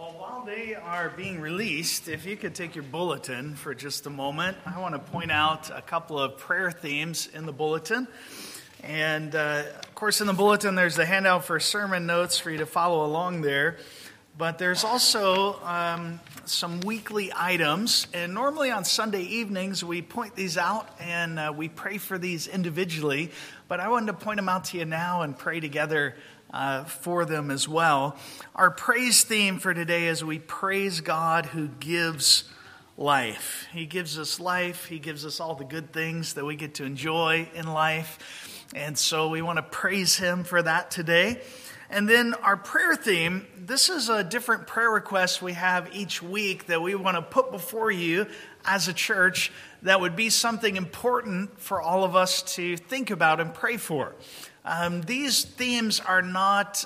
Well, while they are being released, if you could take your bulletin for just a moment, I want to point out a couple of prayer themes in the bulletin. And, of course, in the bulletin, there's the handout for sermon notes for you to follow along there. But there's also some weekly items. And normally on Sunday evenings, we point these out and we pray for these individually. But I wanted to point them out to you now and pray together for them as well. Our praise theme for today is we praise God who gives life. He gives us life. He gives us all the good things that we get to enjoy in life. And so we want to praise Him for that today. And then our prayer theme, this is a different prayer request we have each week that we want to put before you as a church that would be something important for all of us to think about and pray for. These themes are not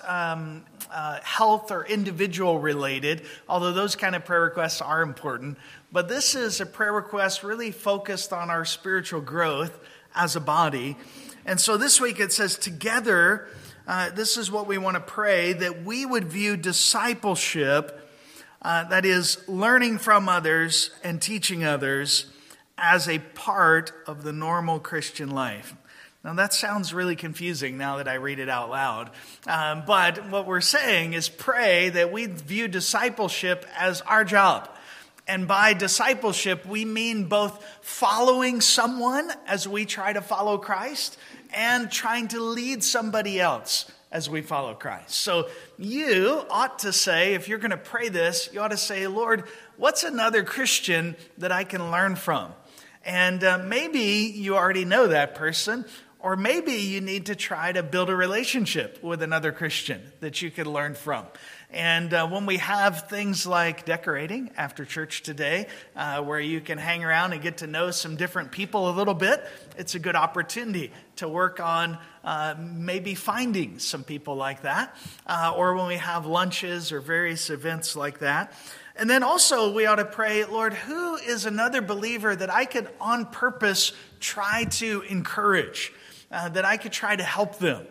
health or individual related, although those kind of prayer requests are important. But this is a prayer request really focused on our spiritual growth as a body. And so this week it says, together, this is what we want to pray, that we would view discipleship, that is learning from others and teaching others, as a part of the normal Christian life. Now that sounds really confusing now that I read it out loud. But what we're saying is pray that we view discipleship as our job. And by discipleship, we mean both following someone as we try to follow Christ and trying to lead somebody else as we follow Christ. So you ought to say, if you're going to pray this, you ought to say, Lord, what's another Christian that I can learn from? And maybe you already know that person, or maybe you need to try to build a relationship with another Christian that you could learn from. And when we have things like decorating after church today, where you can hang around and get to know some different people a little bit, it's a good opportunity to work on maybe finding some people like that. Or when we have lunches or various events like that. And then also we ought to pray, Lord, who is another believer that I could on purpose try to encourage, that I could try to help them?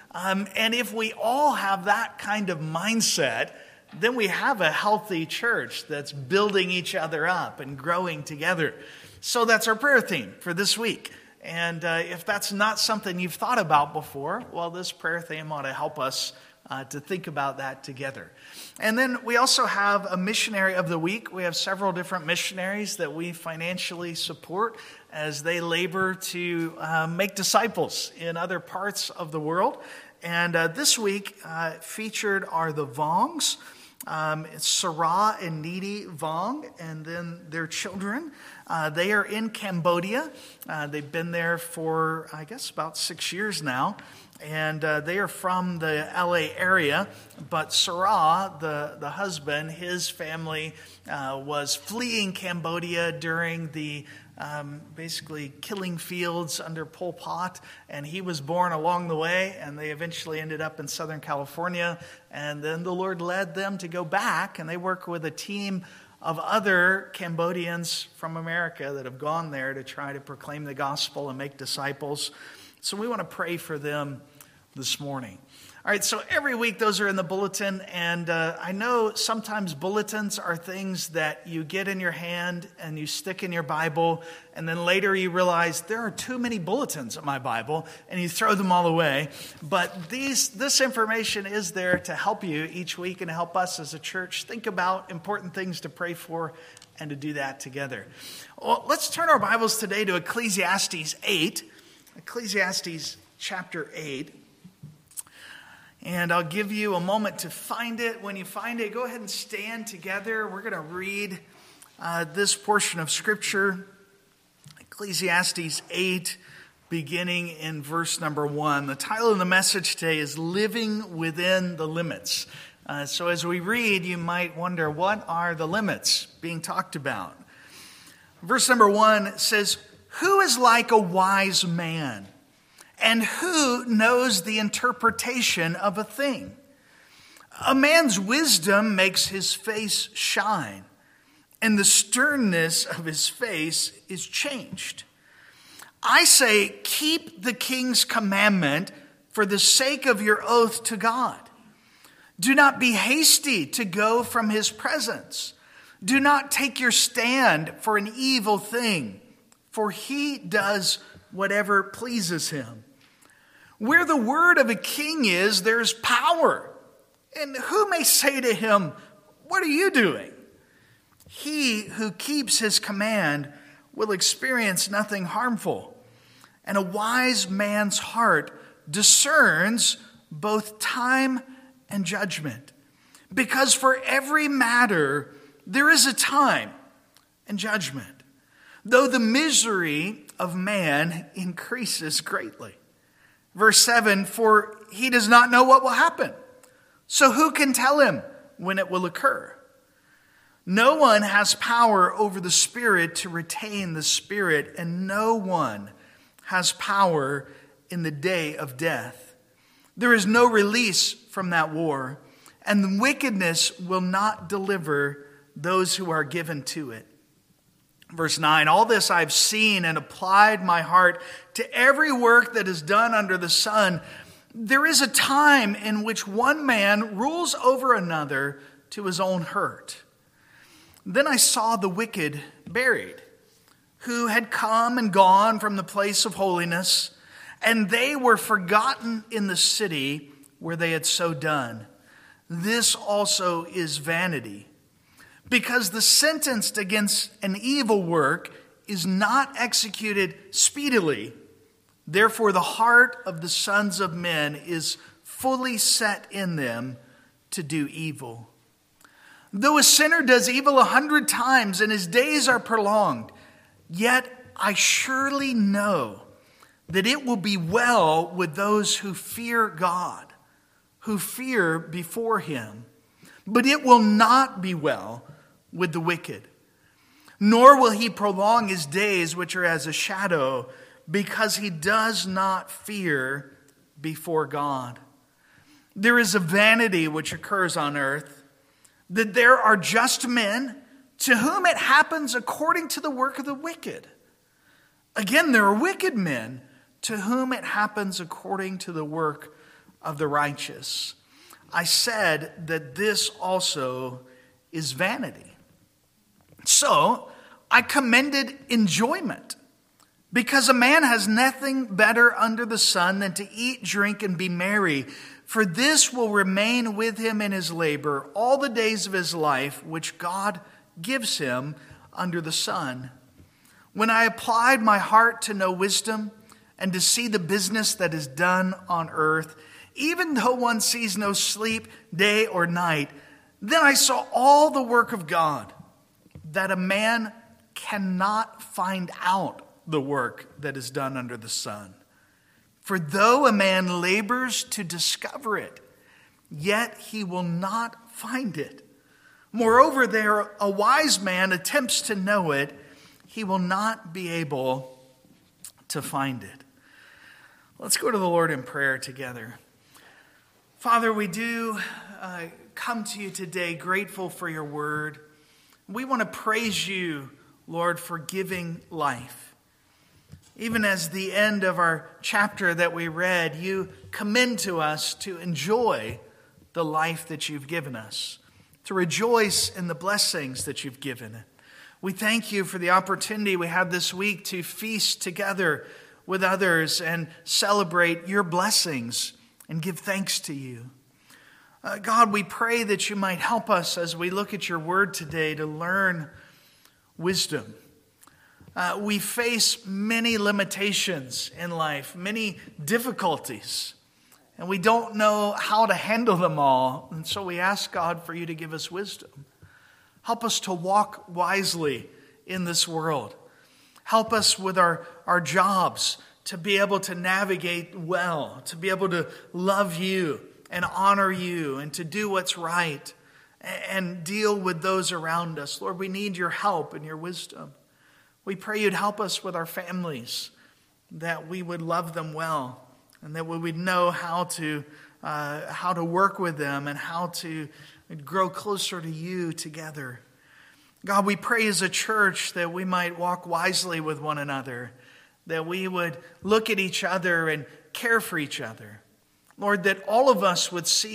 And if we all have that kind of mindset, then we have a healthy church that's building each other up and growing together. So that's our prayer theme for this week. And if that's not something you've thought about before, well, this prayer theme ought to help us to think about that together. And then we also have a missionary of the week. We have several different missionaries that we financially support as they labor to make disciples in other parts of the world. And this week featured are the Vongs. It's Sarah and Needy Vong, and then their children. They are in Cambodia. They've been there for, I guess, about 6 years now. And they are from the LA area. But Sarah, the husband, his family was fleeing Cambodia during the basically killing fields under Pol Pot, and he was born along the way, and they eventually ended up in Southern California, and then the Lord led them to go back, and they work with a team of other Cambodians from America that have gone there to try to proclaim the gospel and make disciples. So we want to pray for them this morning. All right, so every week those are in the bulletin, and I know sometimes bulletins are things that you get in your hand and you stick in your Bible, and then later you realize there are too many bulletins in my Bible, and you throw them all away. But this information is there to help you each week and to help us as a church think about important things to pray for and to do that together. Well, let's turn our Bibles today to Ecclesiastes 8, Ecclesiastes chapter 8. And I'll give you a moment to find it. When you find it, go ahead and stand together. We're going to read this portion of Scripture, Ecclesiastes 8, beginning in verse number 1. The title of the message today is Living Within the Limits. So as we read, you might wonder, what are the limits being talked about? Verse number 1 says, "Who is like a wise man? And who knows the interpretation of a thing? A man's wisdom makes his face shine, and the sternness of his face is changed. I say, keep the king's commandment for the sake of your oath to God. Do not be hasty to go from his presence. Do not take your stand for an evil thing, for he does whatever pleases him. Where the word of a king is, there's power. And who may say to him, what are you doing? He who keeps his command will experience nothing harmful. And a wise man's heart discerns both time and judgment. Because for every matter there is a time and judgment, though the misery of man increases greatly. Verse 7, for he does not know what will happen, so who can tell him when it will occur? No one has power over the Spirit to retain the Spirit, and no one has power in the day of death. There is no release from that war, and the wickedness will not deliver those who are given to it. Verse 9, all this I've seen and applied my heart to every work that is done under the sun. There is a time in which one man rules over another to his own hurt. Then I saw the wicked buried, who had come and gone from the place of holiness, and they were forgotten in the city where they had so done. This also is vanity, because the sentence against an evil work is not executed speedily. Therefore, the heart of the sons of men is fully set in them to do evil. Though a sinner does evil 100 times and his days are prolonged, yet I surely know that it will be well with those who fear God, who fear before him. But it will not be well with the wicked, nor will he prolong his days, which are as a shadow, because he does not fear before God. There is a vanity which occurs on earth, that there are just men to whom it happens according to the work of the wicked. Again, there are wicked men to whom it happens according to the work of the righteous. I said that this also is vanity. So I commended enjoyment, because a man has nothing better under the sun than to eat, drink, and be merry. For this will remain with him in his labor all the days of his life, which God gives him under the sun. When I applied my heart to know wisdom and to see the business that is done on earth, even though one sees no sleep day or night, then I saw all the work of God, that a man cannot find out the work that is done under the sun. For though a man labors to discover it, yet he will not find it. Moreover, there a wise man attempts to know it, he will not be able to find it. Let's go to the Lord in prayer together. Father, we do come to you today grateful for your word. We want to praise you, Lord, for giving life. Even as the end of our chapter that we read, you commend to us to enjoy the life that you've given us, to rejoice in the blessings that you've given. We thank you for the opportunity we had this week to feast together with others and celebrate your blessings and give thanks to you. God, we pray that you might help us as we look at your word today to learn wisdom. We face many limitations in life, many difficulties, and we don't know how to handle them all. And so we ask God for you to give us wisdom. Help us to walk wisely in this world. Help us with our jobs to be able to navigate well, to be able to love you and honor you and to do what's right and deal with those around us. Lord, we need your help and your wisdom. We pray you'd help us with our families, that we would love them well, and that we would know how to work with them and how to grow closer to you together. God, we pray as a church that we might walk wisely with one another, that we would look at each other and care for each other. Lord, that all of us would see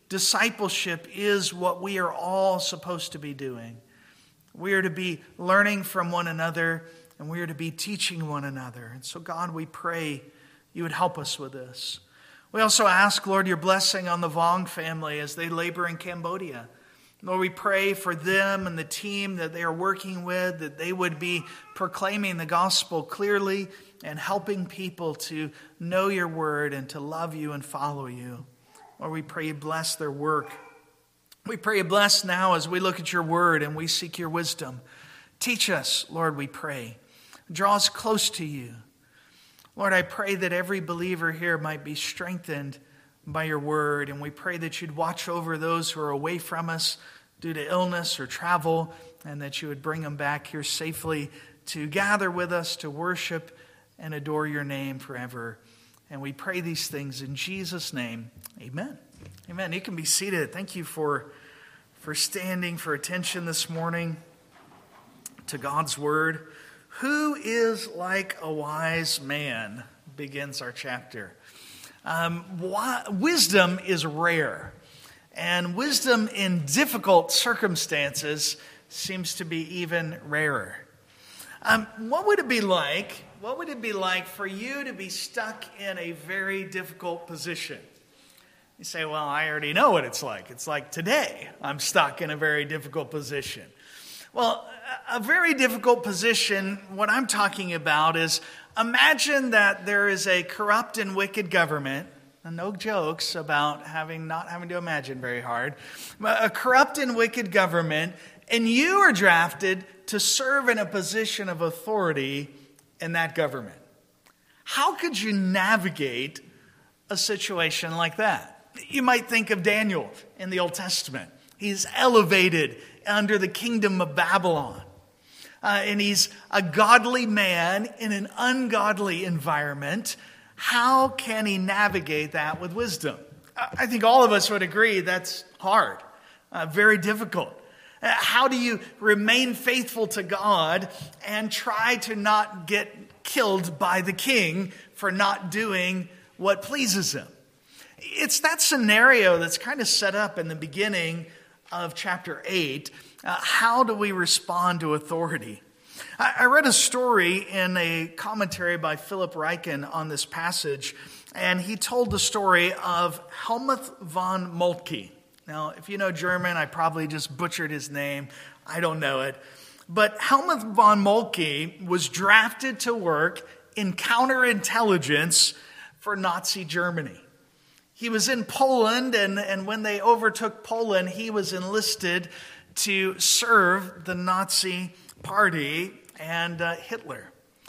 discipleship is what we are all supposed to be doing. We are to be learning from one another, and we are to be teaching one another. And so, God, we pray you would help us with this. We also ask, Lord, your blessing on the Vong family as they labor in Cambodia. Lord, we pray for them and the team that they are working with, that they would be proclaiming the gospel clearly and helping people to know your word and to love you and follow you. Lord, we pray you bless their work. We pray you bless now as we look at your word and we seek your wisdom. Teach us, Lord, we pray. Draw us close to you. Lord, I pray that every believer here might be strengthened by your word, and we pray that you'd watch over those who are away from us due to illness or travel, and that you would bring them back here safely to gather with us, to worship and adore your name forever. And we pray these things in Jesus' name. Amen. Amen. You can be seated. Thank you for standing, for attention this morning to God's word. Who is like a wise man? Begins our chapter. Wisdom is rare, and wisdom in difficult circumstances seems to be even rarer. What would it be like? What would it be like for you to be stuck in a very difficult position? You say, well, I already know what it's like. It's like today I'm stuck in a very difficult position. Well, a very difficult position, what I'm talking about is, imagine that there is a corrupt and wicked government, and no jokes about not having to imagine very hard, but a corrupt and wicked government, and you are drafted to serve in a position of authority in that government. How could you navigate a situation like that? You might think of Daniel in the Old Testament. He's elevated under the kingdom of Babylon. And he's a godly man in an ungodly environment. How can he navigate that with wisdom? I think all of us would agree that's hard, very difficult. How do you remain faithful to God and try to not get killed by the king for not doing what pleases him? It's that scenario that's kind of set up in the beginning of chapter 8. How do we respond to authority? I read a story in a commentary by Philip Ryken on this passage, and he told the story of Helmuth von Moltke. Now, if you know German, I probably just butchered his name. I don't know it. But Helmuth von Moltke was drafted to work in counterintelligence for Nazi Germany. He was in Poland, and when they overtook Poland, he was enlisted to serve the Nazi party and Hitler.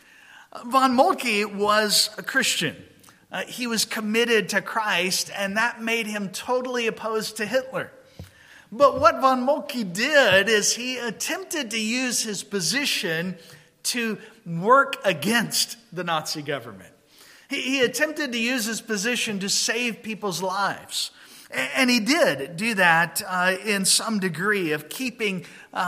Von Moltke was a Christian. He was committed to Christ, and that made him totally opposed to Hitler. But what von Moltke did is he attempted to use his position to work against the Nazi government. He attempted to use his position to save people's lives. And he did do that in some degree of keeping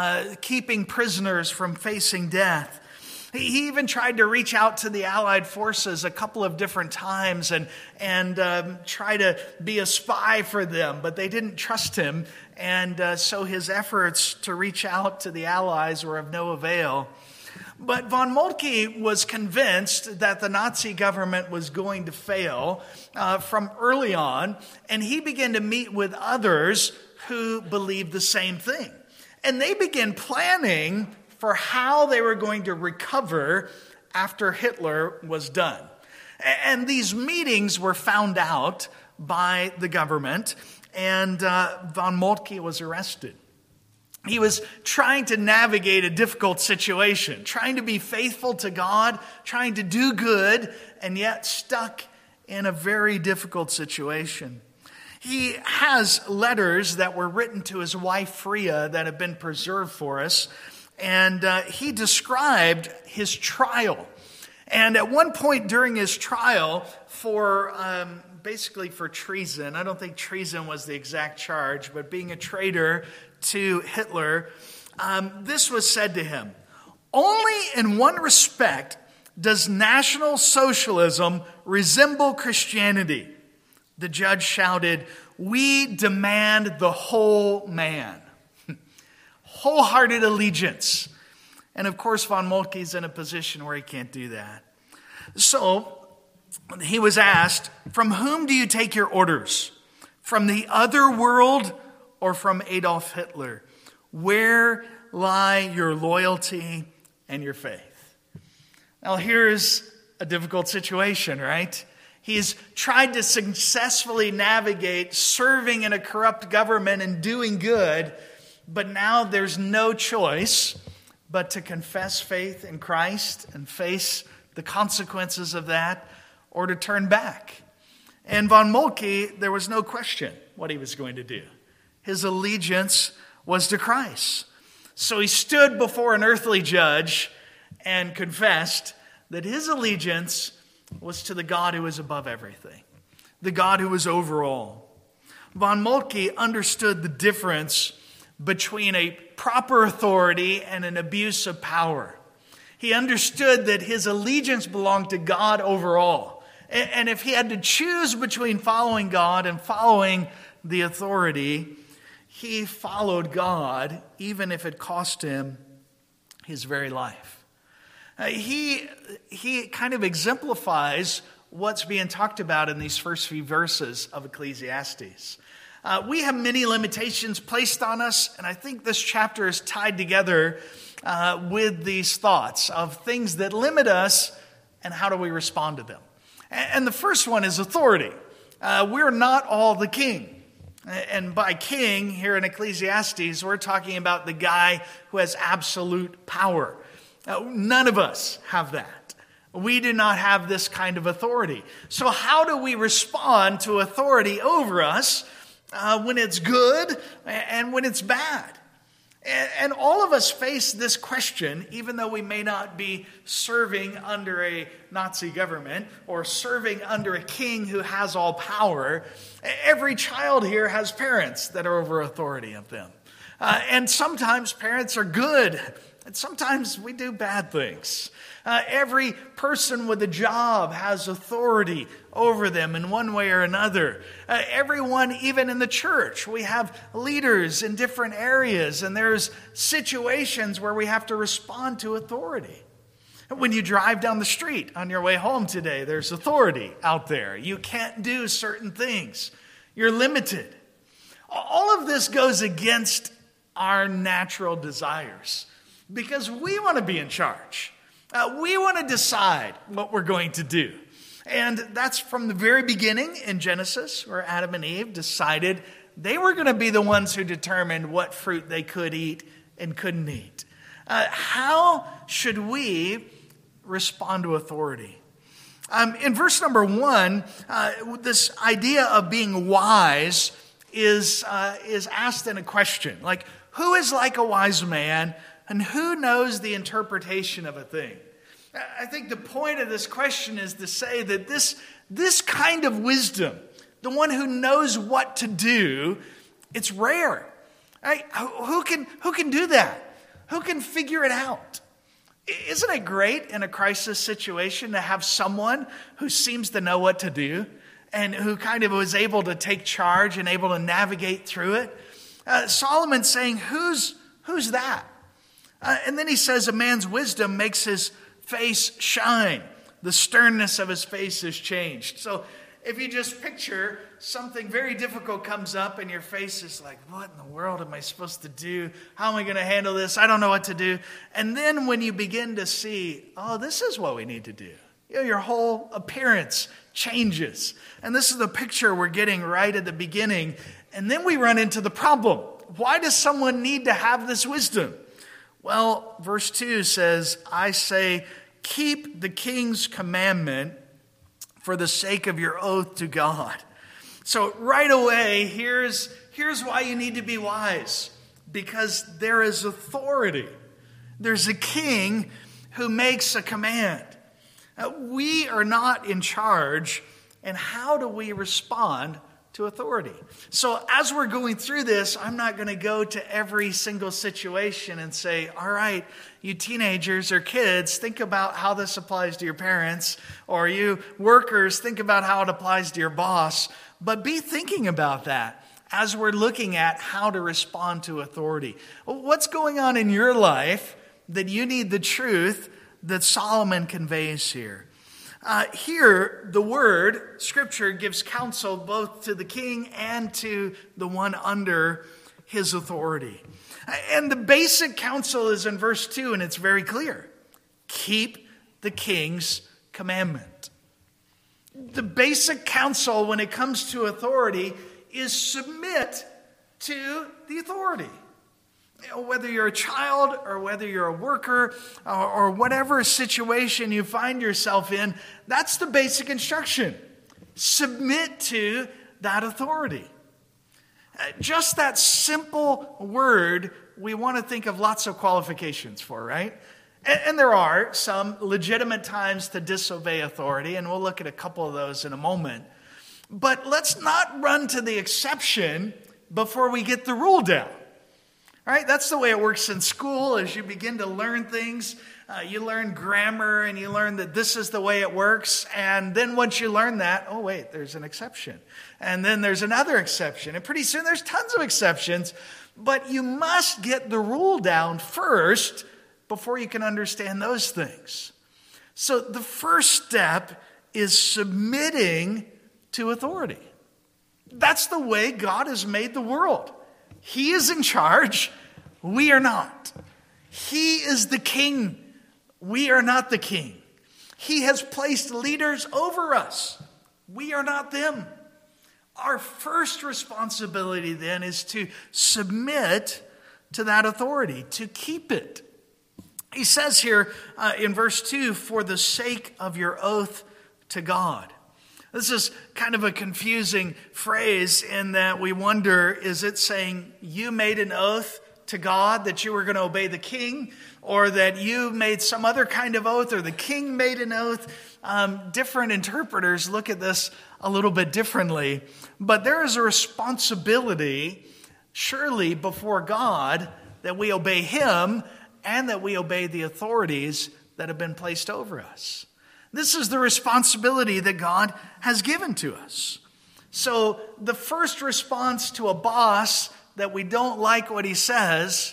prisoners from facing death. He even tried to reach out to the Allied forces a couple of different times and try to be a spy for them, but they didn't trust him. And so his efforts to reach out to the Allies were of no avail. But von Moltke was convinced that the Nazi government was going to fail from early on, and he began to meet with others who believed the same thing. And they began planning for how they were going to recover after Hitler was done. And these meetings were found out by the government, and von Moltke was arrested. He was trying to navigate a difficult situation, trying to be faithful to God, trying to do good, and yet stuck in a very difficult situation. He has letters that were written to his wife, Freya, that have been preserved for us, and he described his trial. And at one point during his trial for basically for treason, I don't think treason was the exact charge, but being a traitor to Hitler, this was said to him: only in one respect does National Socialism resemble Christianity. The judge shouted, we demand the whole man. Wholehearted allegiance. And of course, von Moltke's in a position where he can't do that. So he was asked, from whom do you take your orders? From the other world or from Adolf Hitler? Where lie your loyalty and your faith? Now here's a difficult situation, right? He's tried to successfully navigate serving in a corrupt government and doing good, but now there's no choice but to confess faith in Christ and face the consequences of that, or to turn back. And von Moltke, there was no question what he was going to do. His allegiance was to Christ. So he stood before an earthly judge and confessed that his allegiance was to the God who is above everything, the God who is over all. Von Moltke understood the difference between a proper authority and an abuse of power. He understood that his allegiance belonged to God over all. And if he had to choose between following God and following the authority, he followed God, even if it cost him his very life. He kind of exemplifies what's being talked about in these first few verses of Ecclesiastes. We have many limitations placed on us, and I think this chapter is tied together with these thoughts of things that limit us and how do we respond to them. And the first one is authority. We're not all the king. And by king, here in Ecclesiastes, we're talking about the guy who has absolute power. None of us have that. We do not have this kind of authority. So how do we respond to authority over us when it's good and when it's bad? And all of us face this question, even though we may not be serving under a Nazi government or serving under a king who has all power. Every child here has parents that are over authority of them. And sometimes parents are good, and sometimes we do bad things. Every person with a job has authority over them in one way or another. Everyone, even in the church, we have leaders in different areas, and there's situations where we have to respond to authority. When you drive down the street on your way home today, there's authority out there. You can't do certain things. You're limited. All of this goes against our natural desires because we want to be in charge. We want to decide what we're going to do. And that's from the very beginning in Genesis, where Adam and Eve decided they were going to be the ones who determined what fruit they could eat and couldn't eat. How should we respond to authority? In verse number 1, this idea of being wise is asked in a question. Like, who is like a wise man, and who knows the interpretation of a thing? I think the point of this question is to say that this kind of wisdom, the one who knows what to do, it's rare. Right? Who can do that? Who can figure it out? Isn't it great in a crisis situation to have someone who seems to know what to do and who kind of was able to take charge and able to navigate through it? Solomon's saying, who's that? And then he says, a man's wisdom makes his face shine. The sternness of his face is changed. So if you just picture something very difficult comes up and your face is like, what in the world am I supposed to do? How am I going to handle this? I don't know what to do. And then when you begin to see, oh, this is what we need to do. Your whole appearance changes. And this is the picture we're getting right at the beginning. And then we run into the problem. Why does someone need to have this wisdom? Well, verse 2 says, I say, keep the king's commandment for the sake of your oath to God. So right away, here's why you need to be wise. Because there is authority. There's a king who makes a command. We are not in charge. And how do we respond to authority. So as we're going through this, I'm not going to go to every single situation and say, all right, you teenagers or kids, think about how this applies to your parents, or you workers, think about how it applies to your boss. But be thinking about that as we're looking at how to respond to authority. What's going on in your life that you need the truth that Solomon conveys here? Here, the word, Scripture, gives counsel both to the king and to the one under his authority. And the basic counsel is in verse 2, and it's very clear. Keep the king's commandment. The basic counsel when it comes to authority is submit to the authority. Whether you're a child or whether you're a worker or whatever situation you find yourself in, that's the basic instruction. Submit to that authority. Just that simple word, we want to think of lots of qualifications for, right? And there are some legitimate times to disobey authority, and we'll look at a couple of those in a moment. But let's not run to the exception before we get the rule down. All right, that's the way it works in school. As you begin to learn things, you learn grammar and you learn that this is the way it works. And then once you learn that, oh wait, there's an exception. And then there's another exception. And pretty soon there's tons of exceptions. But you must get the rule down first before you can understand those things. So the first step is submitting to authority. That's the way God has made the world. He is in charge. We are not. He is the king. We are not the king. He has placed leaders over us. We are not them. Our first responsibility then is to submit to that authority, to keep it. He says here in verse 2, for the sake of your oath to God. This is kind of a confusing phrase in that we wonder, is it saying you made an oath to God that you were going to obey the king, or that you made some other kind of oath, or the king made an oath? Different interpreters look at this a little bit differently, but there is a responsibility, surely before God, that we obey him and that we obey the authorities that have been placed over us. This is the responsibility that God has given to us. So the first response to a boss that we don't like what he says,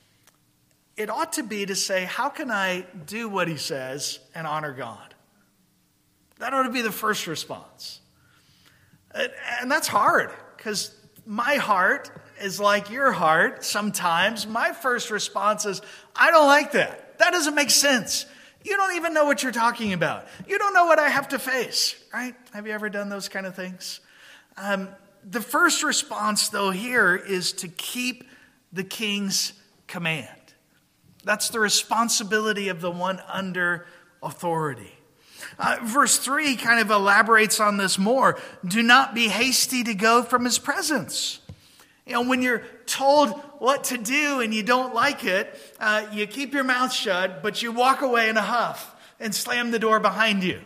it ought to be to say, how can I do what he says and honor God? That ought to be the first response. And that's hard, because my heart is like your heart sometimes. My first response is, I don't like that. That doesn't make sense. You don't even know what you're talking about. You don't know what I have to face, right? Have you ever done those kind of things? The first response, though, here is to keep the king's command. That's the responsibility of the one under authority. Verse 3 kind of elaborates on this more. Do not be hasty to go from his presence. You know, when you're told what to do and you don't like it, you keep your mouth shut, but you walk away in a huff and slam the door behind you.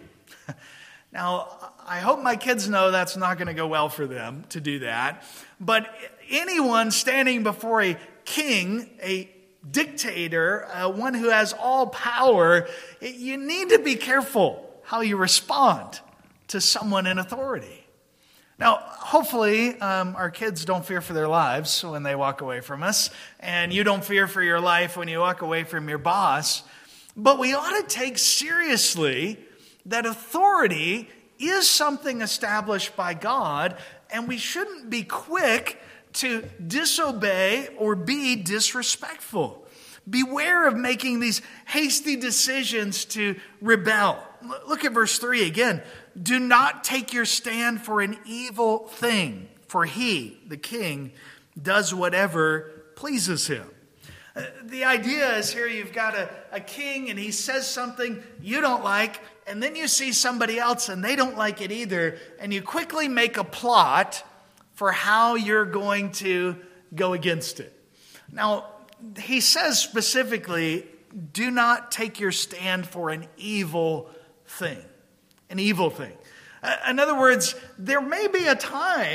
Now, I hope my kids know that's not going to go well for them to do that. But anyone standing before a king, a dictator, one who has all power, you need to be careful how you respond to someone in authority. Now, hopefully, our kids don't fear for their lives when they walk away from us, and you don't fear for your life when you walk away from your boss. But we ought to take seriously that authority is something established by God, and we shouldn't be quick to disobey or be disrespectful. Beware of making these hasty decisions to rebel. Look at verse 3 again. Do not take your stand for an evil thing, for he, the king, does whatever pleases him. The idea is here you've got a king and he says something you don't like, and then you see somebody else and they don't like it either, and you quickly make a plot for how you're going to go against it. Now, he says specifically, do not take your stand for an evil thing. An evil thing. In other words, there may be a time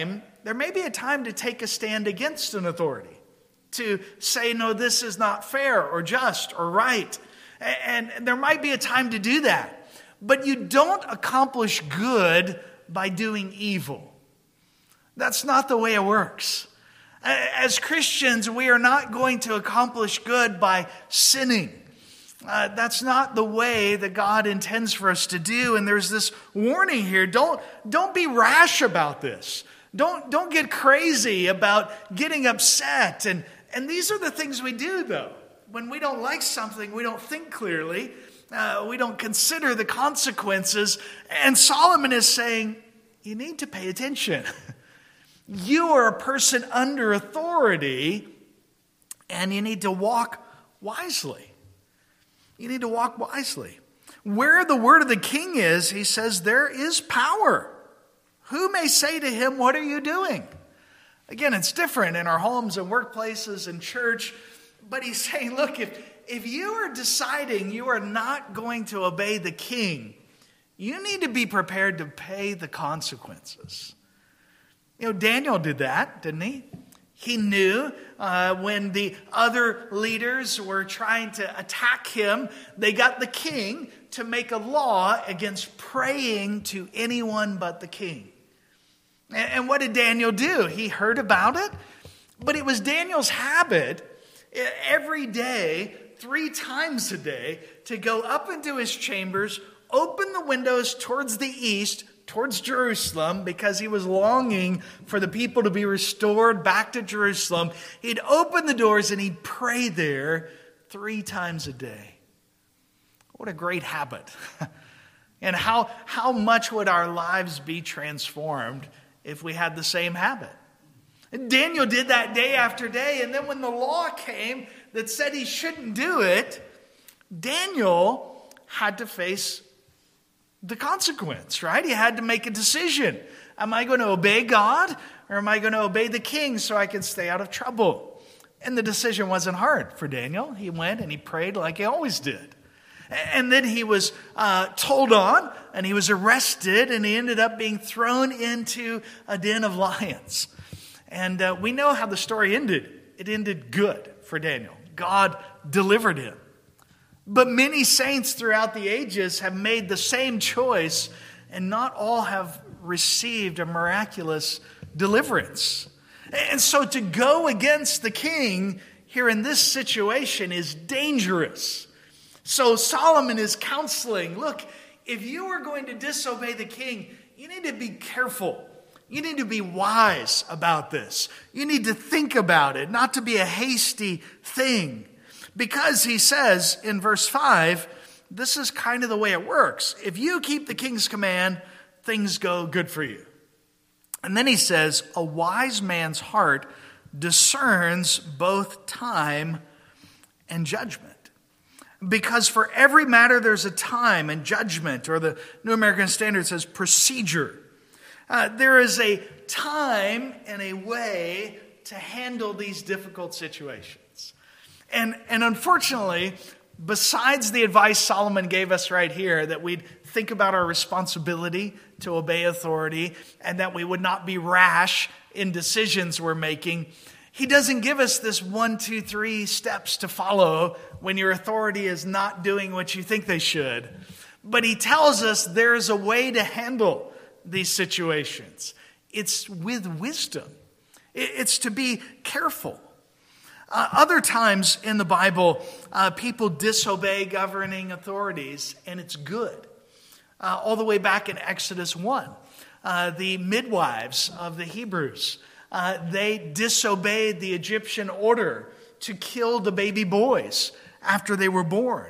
there may be a time to take a stand against an authority, to say, no, this is not fair or just or right. And there might be a time to do that. But you don't accomplish good by doing evil. That's not the way it works. As Christians, we are not going to accomplish good by sinning. That's not the way that God intends for us to do. And there's this warning here. Don't be rash about this. Don't get crazy about getting upset. And these are the things we do, though. When we don't like something, we don't think clearly. We don't consider the consequences. And Solomon is saying, you need to pay attention. You are a person under authority, and you need to walk wisely. You need to walk wisely. Where the word of the king is, he says, there is power. Who may say to him, what are you doing? Again, it's different in our homes and workplaces and church. But he's saying, look, if you are deciding you are not going to obey the king, you need to be prepared to pay the consequences. You know, Daniel did that, didn't he? He knew when the other leaders were trying to attack him, they got the king to make a law against praying to anyone but the king. And what did Daniel do? He heard about it, but it was Daniel's habit every day, 3 times a day, to go up into his chambers, open the windows towards the east, towards Jerusalem, because he was longing for the people to be restored back to Jerusalem. He'd open the doors and he'd pray there 3 times a day. What a great habit. And how much would our lives be transformed if we had the same habit? And Daniel did that day after day, and then when the law came that said he shouldn't do it, Daniel had to face the consequence, right? He had to make a decision. Am I going to obey God, or am I going to obey the king so I can stay out of trouble? And the decision wasn't hard for Daniel. He went and he prayed like he always did. And then he was told on, and he was arrested, and he ended up being thrown into a den of lions. And we know how the story ended. It ended good for Daniel. God delivered him. But many saints throughout the ages have made the same choice, and not all have received a miraculous deliverance. And so to go against the king here in this situation is dangerous. So Solomon is counseling, look, if you are going to disobey the king, you need to be careful. You need to be wise about this. You need to think about it, not to be a hasty thing. Because he says in verse 5, this is kind of the way it works. If you keep the king's command, things go good for you. And then he says, a wise man's heart discerns both time and judgment. Because for every matter there's a time and judgment, or the New American Standard says procedure. There is a time and a way to handle these difficult situations. And unfortunately, besides the advice Solomon gave us right here, that we'd think about our responsibility to obey authority and that we would not be rash in decisions we're making, he doesn't give us this 1, 2, 3 steps to follow when your authority is not doing what you think they should. But he tells us there's a way to handle these situations. It's with wisdom. It's to be careful. Other times in the Bible, people disobey governing authorities, and it's good. All the way back in Exodus 1, the midwives of the Hebrews, they disobeyed the Egyptian order to kill the baby boys after they were born.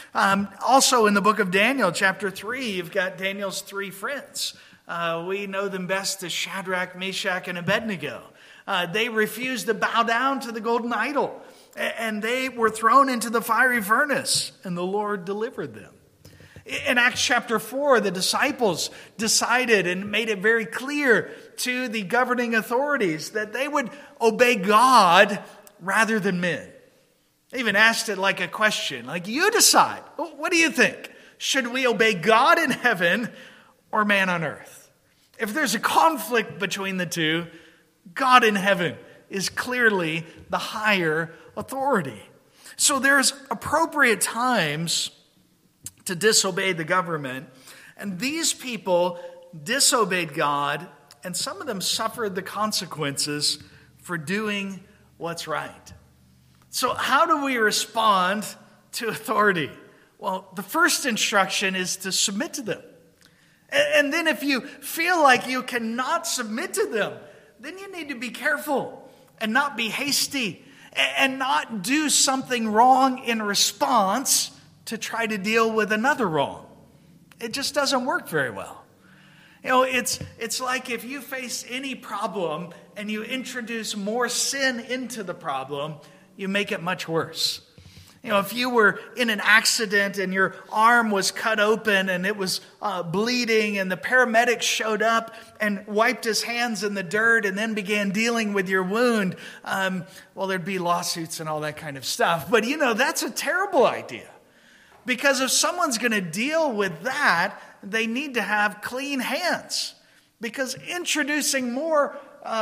Also in the book of Daniel, chapter 3, you've got Daniel's 3 friends. We know them best as Shadrach, Meshach, and Abednego. They refused to bow down to the golden idol, and they were thrown into the fiery furnace, and the Lord delivered them. In Acts chapter 4, the disciples decided and made it very clear to the governing authorities that they would obey God rather than men. They even asked it like a question, like, you decide. What do you think? Should we obey God in heaven or man on earth? If there's a conflict between the two, God in heaven is clearly the higher authority. So there's appropriate times to disobey the government, and these people disobeyed God, and some of them suffered the consequences for doing what's right. So how do we respond to authority? Well, the first instruction is to submit to them. And then if you feel like you cannot submit to them, then you need to be careful and not be hasty and not do something wrong in response to try to deal with another wrong. It just doesn't work very well. You know, it's like if you face any problem and you introduce more sin into the problem, you make it much worse. You know, if you were in an accident and your arm was cut open and it was bleeding and the paramedics showed up and wiped his hands in the dirt and then began dealing with your wound, well, there'd be lawsuits and all that kind of stuff. But, you know, that's a terrible idea. Because if someone's going to deal with that, they need to have clean hands. Because introducing more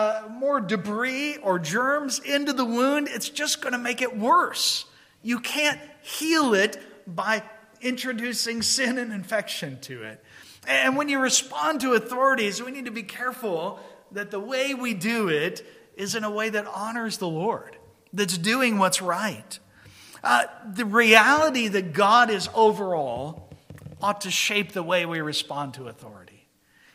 debris or germs into the wound, it's just going to make it worse. You can't heal it by introducing sin and infection to it. And when you respond to authorities, we need to be careful that the way we do it is in a way that honors the Lord, that's doing what's right. The reality that God is over all ought to shape the way we respond to authority.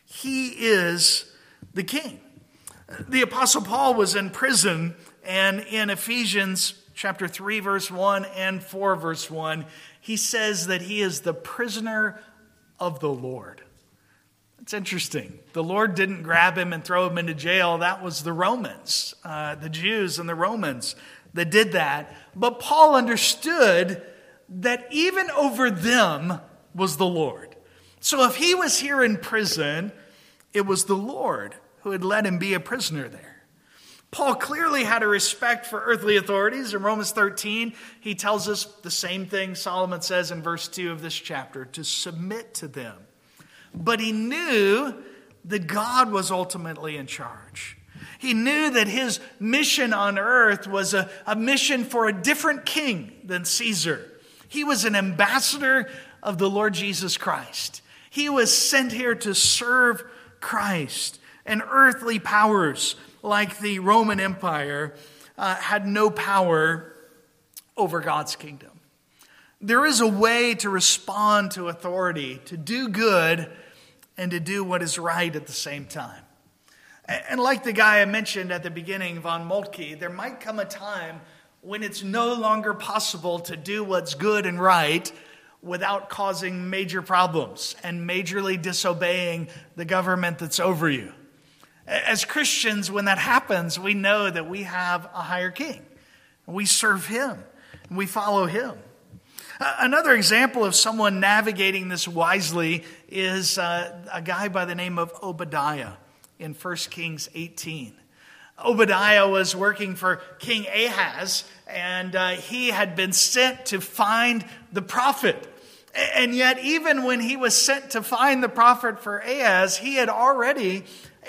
He is the king. The Apostle Paul was in prison, and in Ephesians chapter 3, verse 1 and 4, verse 1, he says that he is the prisoner of the Lord. It's interesting. The Lord didn't grab him and throw him into jail. That was the Romans, the Jews and the Romans that did that. But Paul understood that even over them was the Lord. So if he was here in prison, it was the Lord who had let him be a prisoner there. Paul clearly had a respect for earthly authorities. In Romans 13, he tells us the same thing Solomon says in verse 2 of this chapter, to submit to them. But he knew that God was ultimately in charge. He knew that his mission on earth was a mission for a different king than Caesar. He was an ambassador of the Lord Jesus Christ. He was sent here to serve Christ. And earthly powers like the Roman Empire had no power over God's kingdom. There is a way to respond to authority, to do good and to do what is right at the same time. And like the guy I mentioned at the beginning, von Moltke, there might come a time when it's no longer possible to do what's good and right without causing major problems and majorly disobeying the government that's over you. As Christians, when that happens, we know that we have a higher king. We serve him and we follow him. Another example of someone navigating this wisely is a guy by the name of Obadiah in 1 Kings 18. Obadiah was working for King Ahaz, and he had been sent to find the prophet. And yet, even when he was sent to find the prophet for Ahab, he had already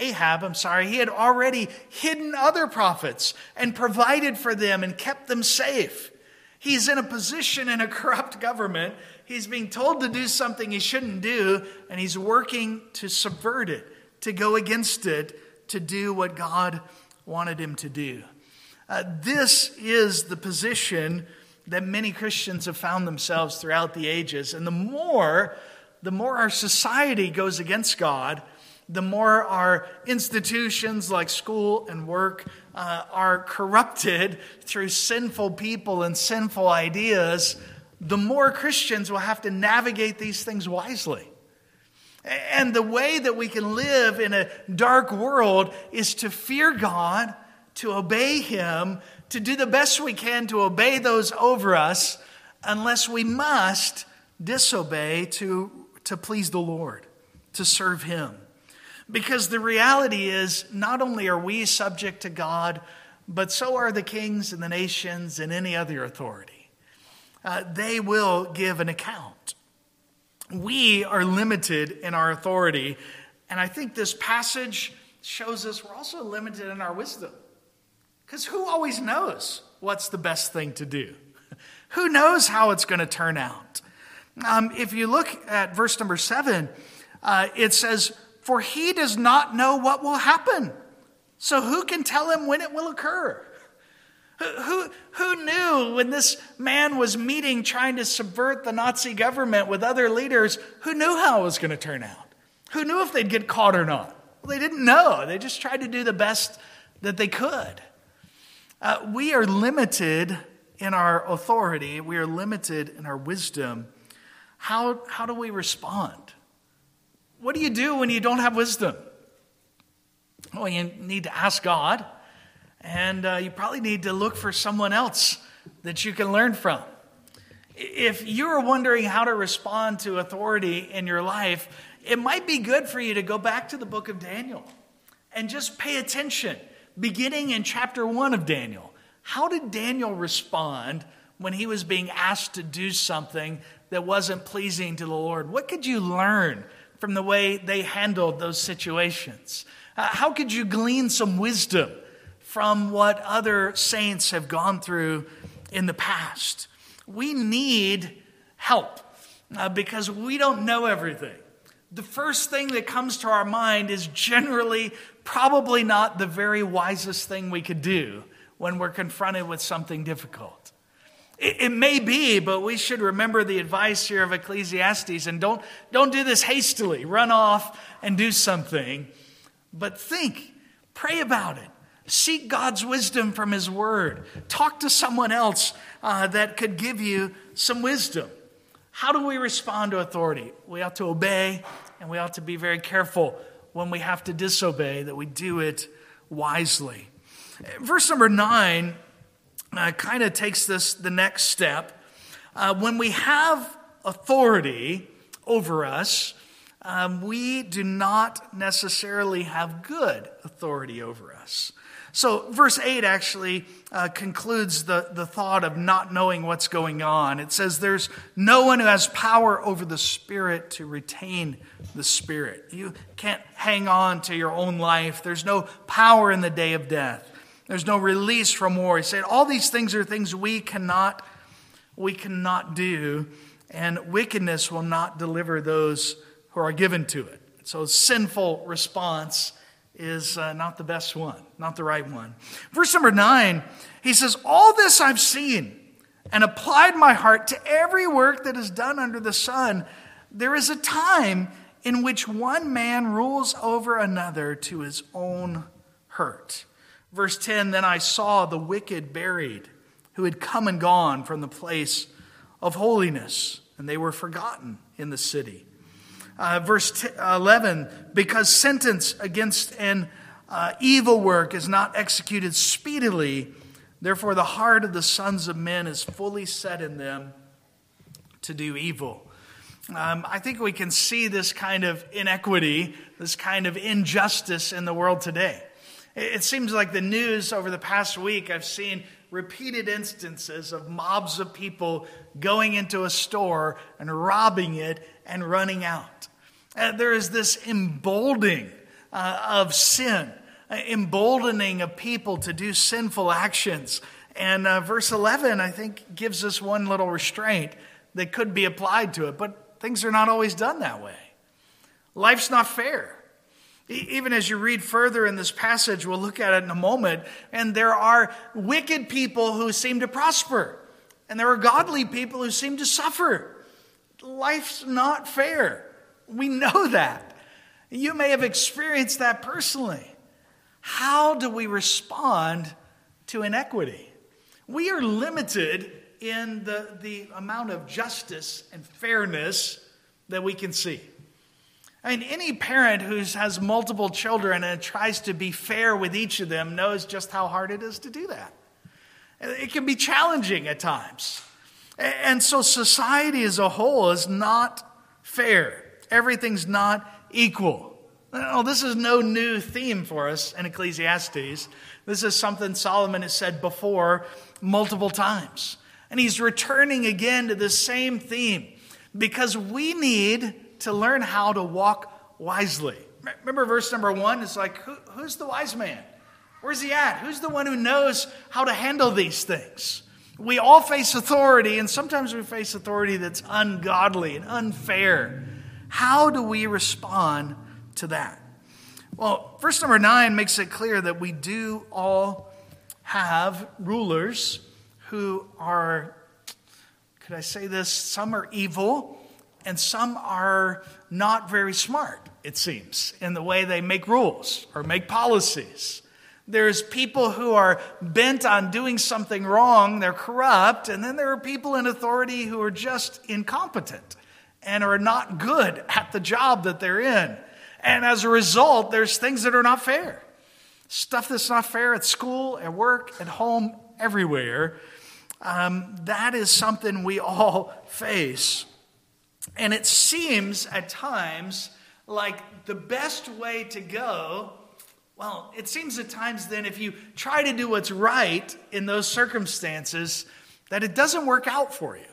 hidden other prophets and provided for them and kept them safe. He's in a position in a corrupt government. He's being told to do something he shouldn't do, and he's working to subvert it, to go against it, to do what God wanted him to do. This is the position that many Christians have found themselves throughout the ages. And the more our society goes against God, the more our institutions like school and work are corrupted through sinful people and sinful ideas, the more Christians will have to navigate these things wisely. And the way that we can live in a dark world is to fear God, to obey him, to do the best we can to obey those over us, unless we must disobey to please the Lord, to serve him. Because the reality is, not only are we subject to God, but so are the kings and the nations and any other authority. They will give an account. We are limited in our authority, and I think this passage shows us we're also limited in our wisdom. Because who always knows what's the best thing to do? Who knows how it's going to turn out? If you look at verse number 7, it says, "For he does not know what will happen. So who can tell him when it will occur?" Who knew when this man was meeting, trying to subvert the Nazi government with other leaders, who knew how it was going to turn out? Who knew if they'd get caught or not? Well, they didn't know. They just tried to do the best that they could. We are limited in our authority. We are limited in our wisdom. How do we respond? What do you do when you don't have wisdom? Well, you need to ask God. And you probably need to look for someone else that you can learn from. If you're wondering how to respond to authority in your life, it might be good for you to go back to the book of Daniel and just pay attention, beginning in chapter 1 of Daniel. How did Daniel respond when he was being asked to do something that wasn't pleasing to the Lord? What could you learn from the way they handled those situations? How could you glean some wisdom from what other saints have gone through in the past? We need help because we don't know everything. The first thing that comes to our mind is generally probably not the very wisest thing we could do when we're confronted with something difficult. It may be, but we should remember the advice here of Ecclesiastes and don't do this hastily. Run off and do something, but think, pray about it. Seek God's wisdom from His Word. Talk to someone else that could give you some wisdom. How do we respond to authority? We ought to obey, and we ought to be very careful when we have to disobey, that we do it wisely. Verse number 9 kind of takes this the next step. When we have authority over us, we do not necessarily have good authority over us. So verse 8 actually concludes the thought of not knowing what's going on. It says there's no one who has power over the Spirit to retain the Spirit. You can't hang on to your own life. There's no power in the day of death. There's no release from war. He said all these things are things we cannot do, and wickedness will not deliver those who are given to it. So sinful response is not the best one, not the right one. Verse number 9, he says, all this I've seen and applied my heart to every work that is done under the sun. There is a time in which one man rules over another to his own hurt. Verse 10, then I saw the wicked buried, who had come and gone from the place of holiness, and they were forgotten in the city. Verse 11, because sentence against an evil work is not executed speedily, therefore the heart of the sons of men is fully set in them to do evil. I think we can see this kind of inequity, this kind of injustice in the world today. It seems like the news over the past week, I've seen repeated instances of mobs of people going into a store and robbing it and running out. There is this emboldening of sin, emboldening of people to do sinful actions. And verse 11, I think, gives us one little restraint that could be applied to it. But things are not always done that way. Life's not fair. Even as you read further in this passage, we'll look at it in a moment, and there are wicked people who seem to prosper, and there are godly people who seem to suffer. Life's not fair. We know that. You may have experienced that personally. How do we respond to inequity? We are limited in the amount of justice and fairness that we can see. I mean, any parent who has multiple children and tries to be fair with each of them knows just how hard it is to do that. It can be challenging at times. And so society as a whole is not fair. Everything's not equal. Well, this is no new theme for us in Ecclesiastes. This is something Solomon has said before multiple times. And he's returning again to the same theme because we need to learn how to walk wisely. Remember verse number 1? It's like, who's the wise man? Where's he at? Who's the one who knows how to handle these things? We all face authority, and sometimes we face authority that's ungodly and unfair. How do we respond to that? Well, verse number 9 makes it clear that we do all have rulers who are, could I say this? Some are evil, and some are not very smart, it seems, in the way they make rules or make policies. There's people who are bent on doing something wrong, they're corrupt, and then there are people in authority who are just incompetent and are not good at the job that they're in. And as a result, there's things that are not fair. Stuff that's not fair at school, at work, at home, everywhere. That is something we all face. And it seems at times like the best way to go, well, it seems at times then if you try to do what's right in those circumstances, that it doesn't work out for you.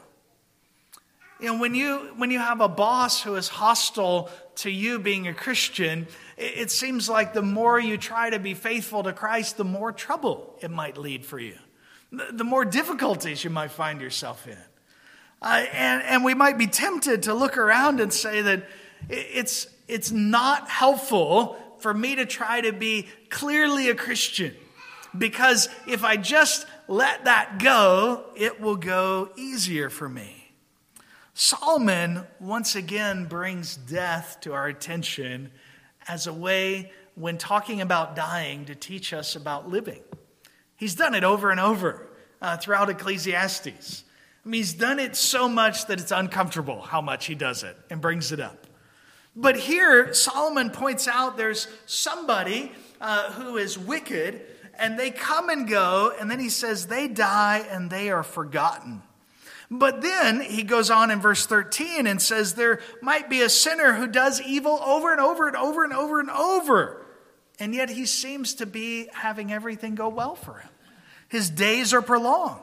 You know, when you have a boss who is hostile to you being a Christian, it seems like the more you try to be faithful to Christ, the more trouble it might lead for you. The more difficulties you might find yourself in. And we might be tempted to look around and say that it's not helpful for me to try to be clearly a Christian. Because if I just let that go, it will go easier for me. Solomon once again brings death to our attention as a way, when talking about dying, to teach us about living. He's done it over and over throughout Ecclesiastes. I mean, he's done it so much that it's uncomfortable how much he does it and brings it up. But here, Solomon points out there's somebody who is wicked, and they come and go, and then he says they die and they are forgotten. But then he goes on in verse 13 and says there might be a sinner who does evil over and over and over and over and over, and yet he seems to be having everything go well for him. His days are prolonged.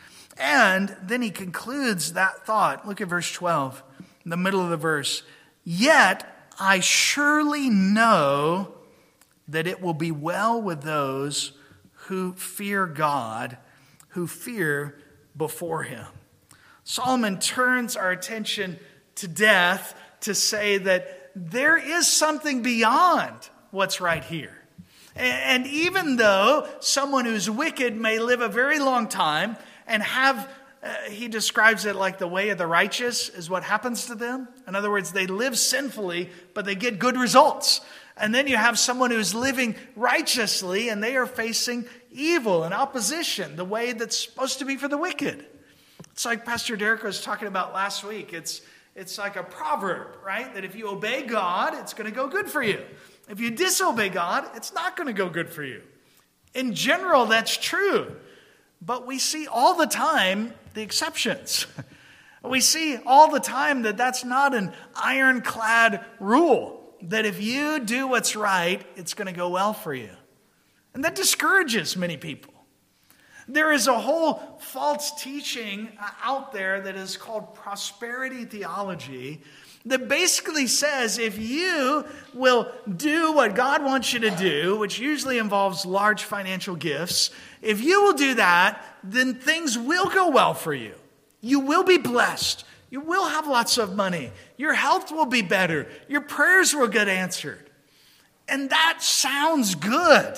And then he concludes that thought. Look at verse 12, in the middle of the verse. Yet I surely know that it will be well with those who fear God, who fear before him. Solomon turns our attention to death to say that there is something beyond what's right here. And even though someone who's wicked may live a very long time and have, he describes it like the way of the righteous is what happens to them. In other words, they live sinfully, but they get good results. And then you have someone who's living righteously and they are facing evil and opposition, the way that's supposed to be for the wicked. It's like Pastor Derek was talking about last week. It's like a proverb, right? That if you obey God, it's going to go good for you. If you disobey God, it's not going to go good for you. In general, that's true. But we see all the time the exceptions. We see all the time that that's not an ironclad rule. That if you do what's right, it's going to go well for you. And that discourages many people. There is a whole false teaching out there that is called prosperity theology that basically says if you will do what God wants you to do, which usually involves large financial gifts, if you will do that, then things will go well for you. You will be blessed. You will have lots of money. Your health will be better. Your prayers will get answered. And that sounds good,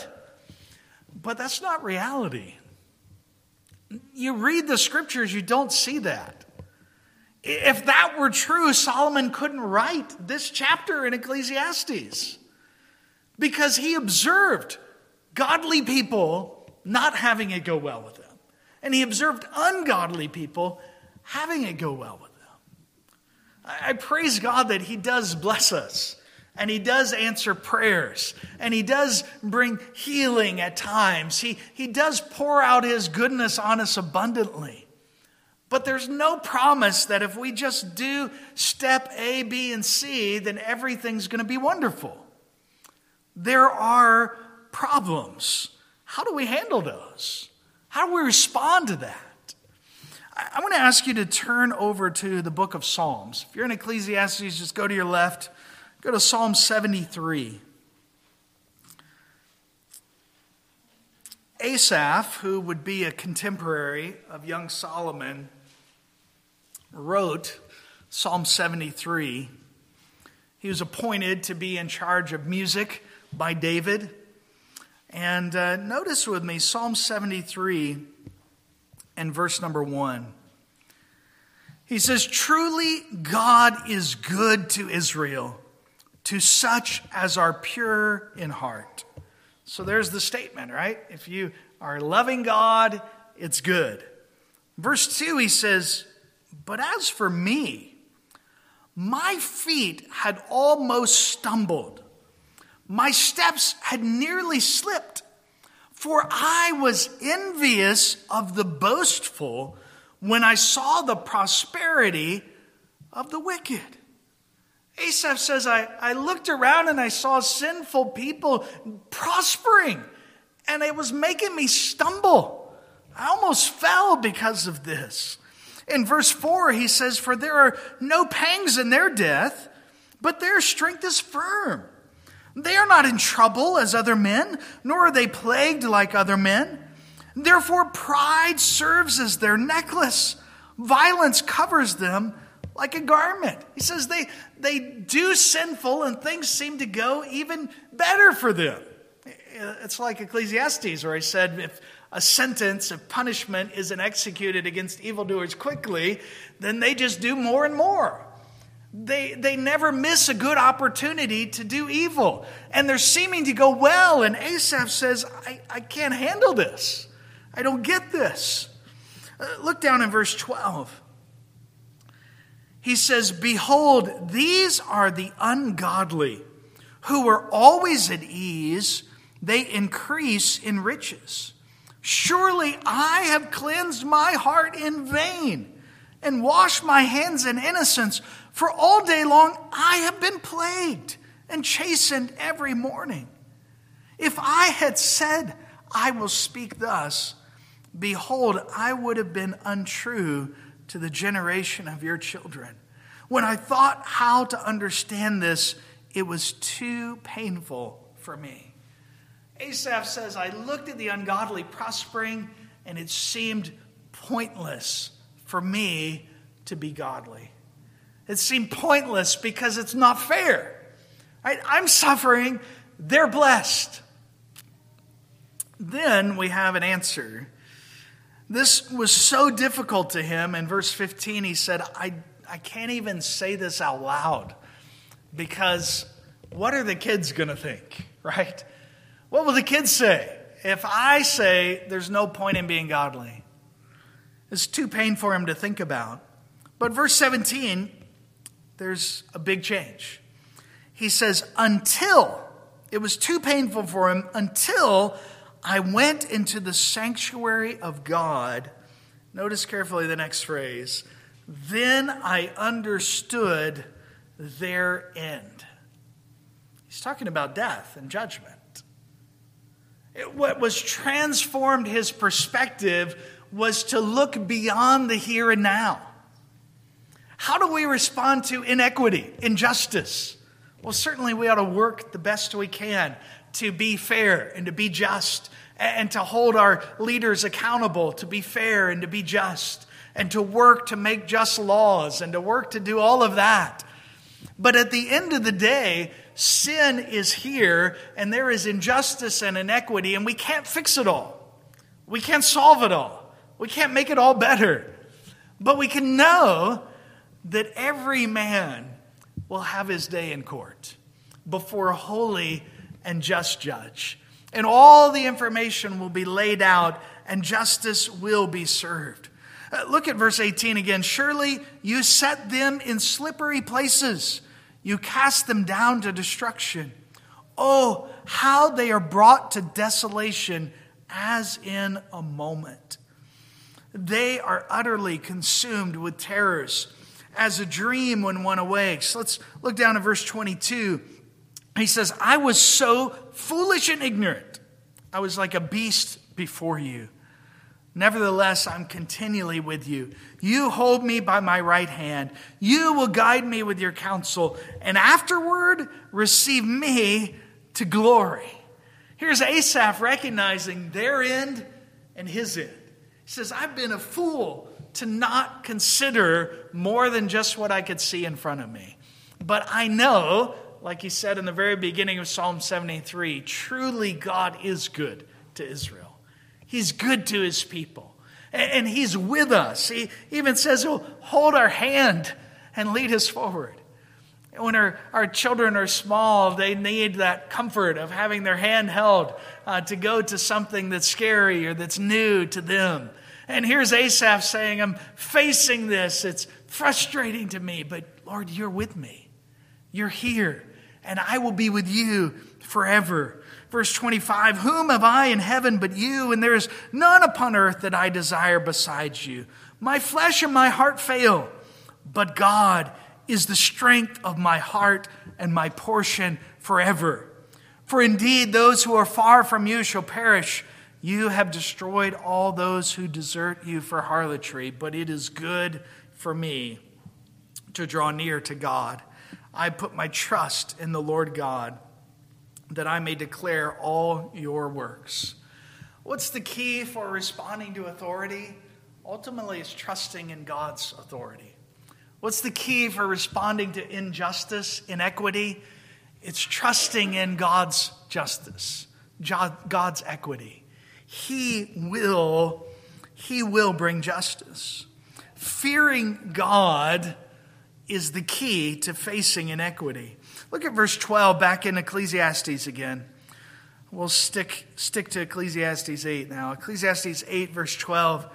but that's not reality. You read the scriptures, you don't see that. If that were true, Solomon couldn't write this chapter in Ecclesiastes because he observed godly people not having it go well with them. And he observed ungodly people having it go well with them. I praise God that he does bless us. And he does answer prayers. And he does bring healing at times. He does pour out his goodness on us abundantly. But there's no promise that if we just do step A, B, and C, then everything's going to be wonderful. There are problems. How do we handle those? How do we respond to that? I want to ask you to turn over to the book of Psalms. If you're in Ecclesiastes, just go to your left. Go to Psalm 73. Asaph, who would be a contemporary of young Solomon, wrote Psalm 73. He was appointed to be in charge of music by David. And notice with me Psalm 73 and verse number 1. He says, "Truly God is good to Israel, to such as are pure in heart." So there's the statement, right? If you are loving God, it's good. Verse 2, he says, "But as for me, my feet had almost stumbled. My steps had nearly slipped. For I was envious of the boastful when I saw the prosperity of the wicked." Asaph says, I looked around and I saw sinful people prospering, and it was making me stumble. I almost fell because of this. In verse 4, he says, "For there are no pangs in their death, but their strength is firm. They are not in trouble as other men, nor are they plagued like other men. Therefore pride serves as their necklace. Violence covers them like a garment." He says they do sinful and things seem to go even better for them. It's like Ecclesiastes, where he said if a sentence of punishment isn't executed against evildoers quickly, then they just do more and more. They never miss a good opportunity to do evil. And they're seeming to go well. And Asaph says, I can't handle this. I don't get this. Look down in verse 12. He says, "Behold, these are the ungodly, who are always at ease. They increase in riches. Surely I have cleansed my heart in vain and washed my hands in innocence. For all day long I have been plagued and chastened every morning. If I had said, I will speak thus, behold, I would have been untrue to the generation of your children. When I thought how to understand this, it was too painful for me." Asaph says, I looked at the ungodly prospering, and it seemed pointless for me to be godly. It seemed pointless because it's not fair. Right? I'm suffering, they're blessed. Then we have an answer. This was so difficult to him. In verse 15, he said, I can't even say this out loud because what are the kids going to think, right? What will the kids say if I say there's no point in being godly? It's too painful for him to think about. But verse 17, there's a big change. He says, it was too painful for him until I went into the sanctuary of God. Notice carefully the next phrase. Then I understood their end. He's talking about death and judgment. What was transformed his perspective was to look beyond the here and now. How do we respond to inequity, injustice? Well, certainly we ought to work the best we can to be fair and to be just, and to hold our leaders accountable to be fair and to be just, and to work to make just laws and to work to do all of that. But at the end of the day, sin is here and there is injustice and inequity, and we can't fix it all. We can't solve it all. We can't make it all better. But we can know that every man will have his day in court before a holy and just judge. And all the information will be laid out and justice will be served. Look at verse 18 again. Surely you set them in slippery places. You cast them down to destruction. Oh, how they are brought to desolation as in a moment. They are utterly consumed with terrors, as a dream when one awakes. Let's look down at verse 22. He says, I was so foolish and ignorant. I was like a beast before you. Nevertheless, I'm continually with you. You hold me by my right hand. You will guide me with your counsel, and afterward receive me to glory. Here's Asaph recognizing their end and his end. He says, I've been a fool to not consider more than just what I could see in front of me. But I know, like he said in the very beginning of Psalm 73, truly God is good to Israel. He's good to his people. And he's with us. He even says he'll hold our hand and lead us forward. When our children are small, they need that comfort of having their hand held to go to something that's scary or that's new to them. And here's Asaph saying, I'm facing this. It's frustrating to me, but Lord, you're with me. You're here, and I will be with you forever. Verse 25, whom have I in heaven but you? And there is none upon earth that I desire besides you. My flesh and my heart fail, but God is the strength of my heart and my portion forever. For indeed, those who are far from you shall perish. You have destroyed all those who desert you for harlotry, but it is good for me to draw near to God. I put my trust in the Lord God, that I may declare all your works. What's the key for responding to authority? Ultimately, it's trusting in God's authority. What's the key for responding to injustice, inequity? It's trusting in God's justice, God's equity. He will bring justice. Fearing God is the key to facing inequity. Look at verse 12 back in Ecclesiastes again. We'll stick to Ecclesiastes 8 now. Ecclesiastes 8 verse 12.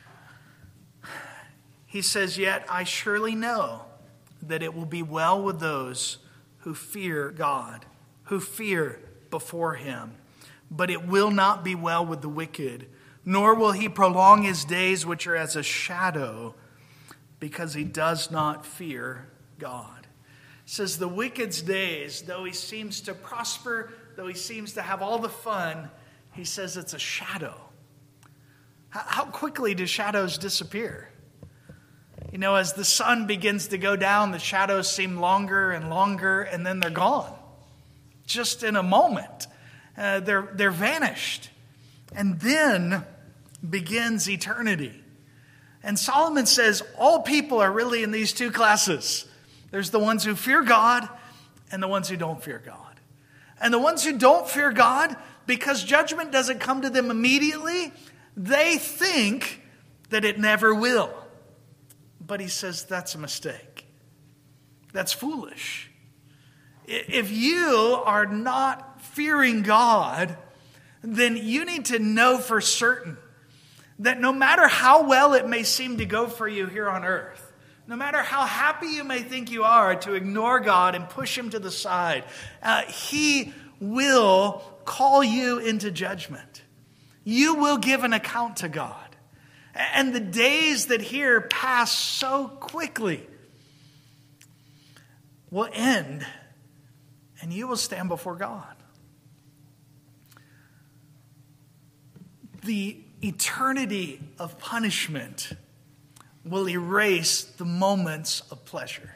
He says, yet I surely know that it will be well with those who fear God, who fear before him. But it will not be well with the wicked, nor will he prolong his days which are as a shadow, because he does not fear God. It says the wicked's days, though he seems to prosper, though he seems to have all the fun, he says it's a shadow. How quickly do shadows disappear? You know, as the sun begins to go down, the shadows seem longer and longer, and then they're gone. Just in a moment. They're vanished. And then begins eternity. And Solomon says all people are really in these two classes. There's the ones who fear God and the ones who don't fear God. And the ones who don't fear God, because judgment doesn't come to them immediately, they think that it never will. But he says that's a mistake. That's foolish. If you are not fearing God, then you need to know for certain that no matter how well it may seem to go for you here on earth, no matter how happy you may think you are to ignore God and push him to the side, he will call you into judgment. You will give an account to God. And the days that here pass so quickly will end, and you will stand before God. The eternity of punishment will erase the moments of pleasure.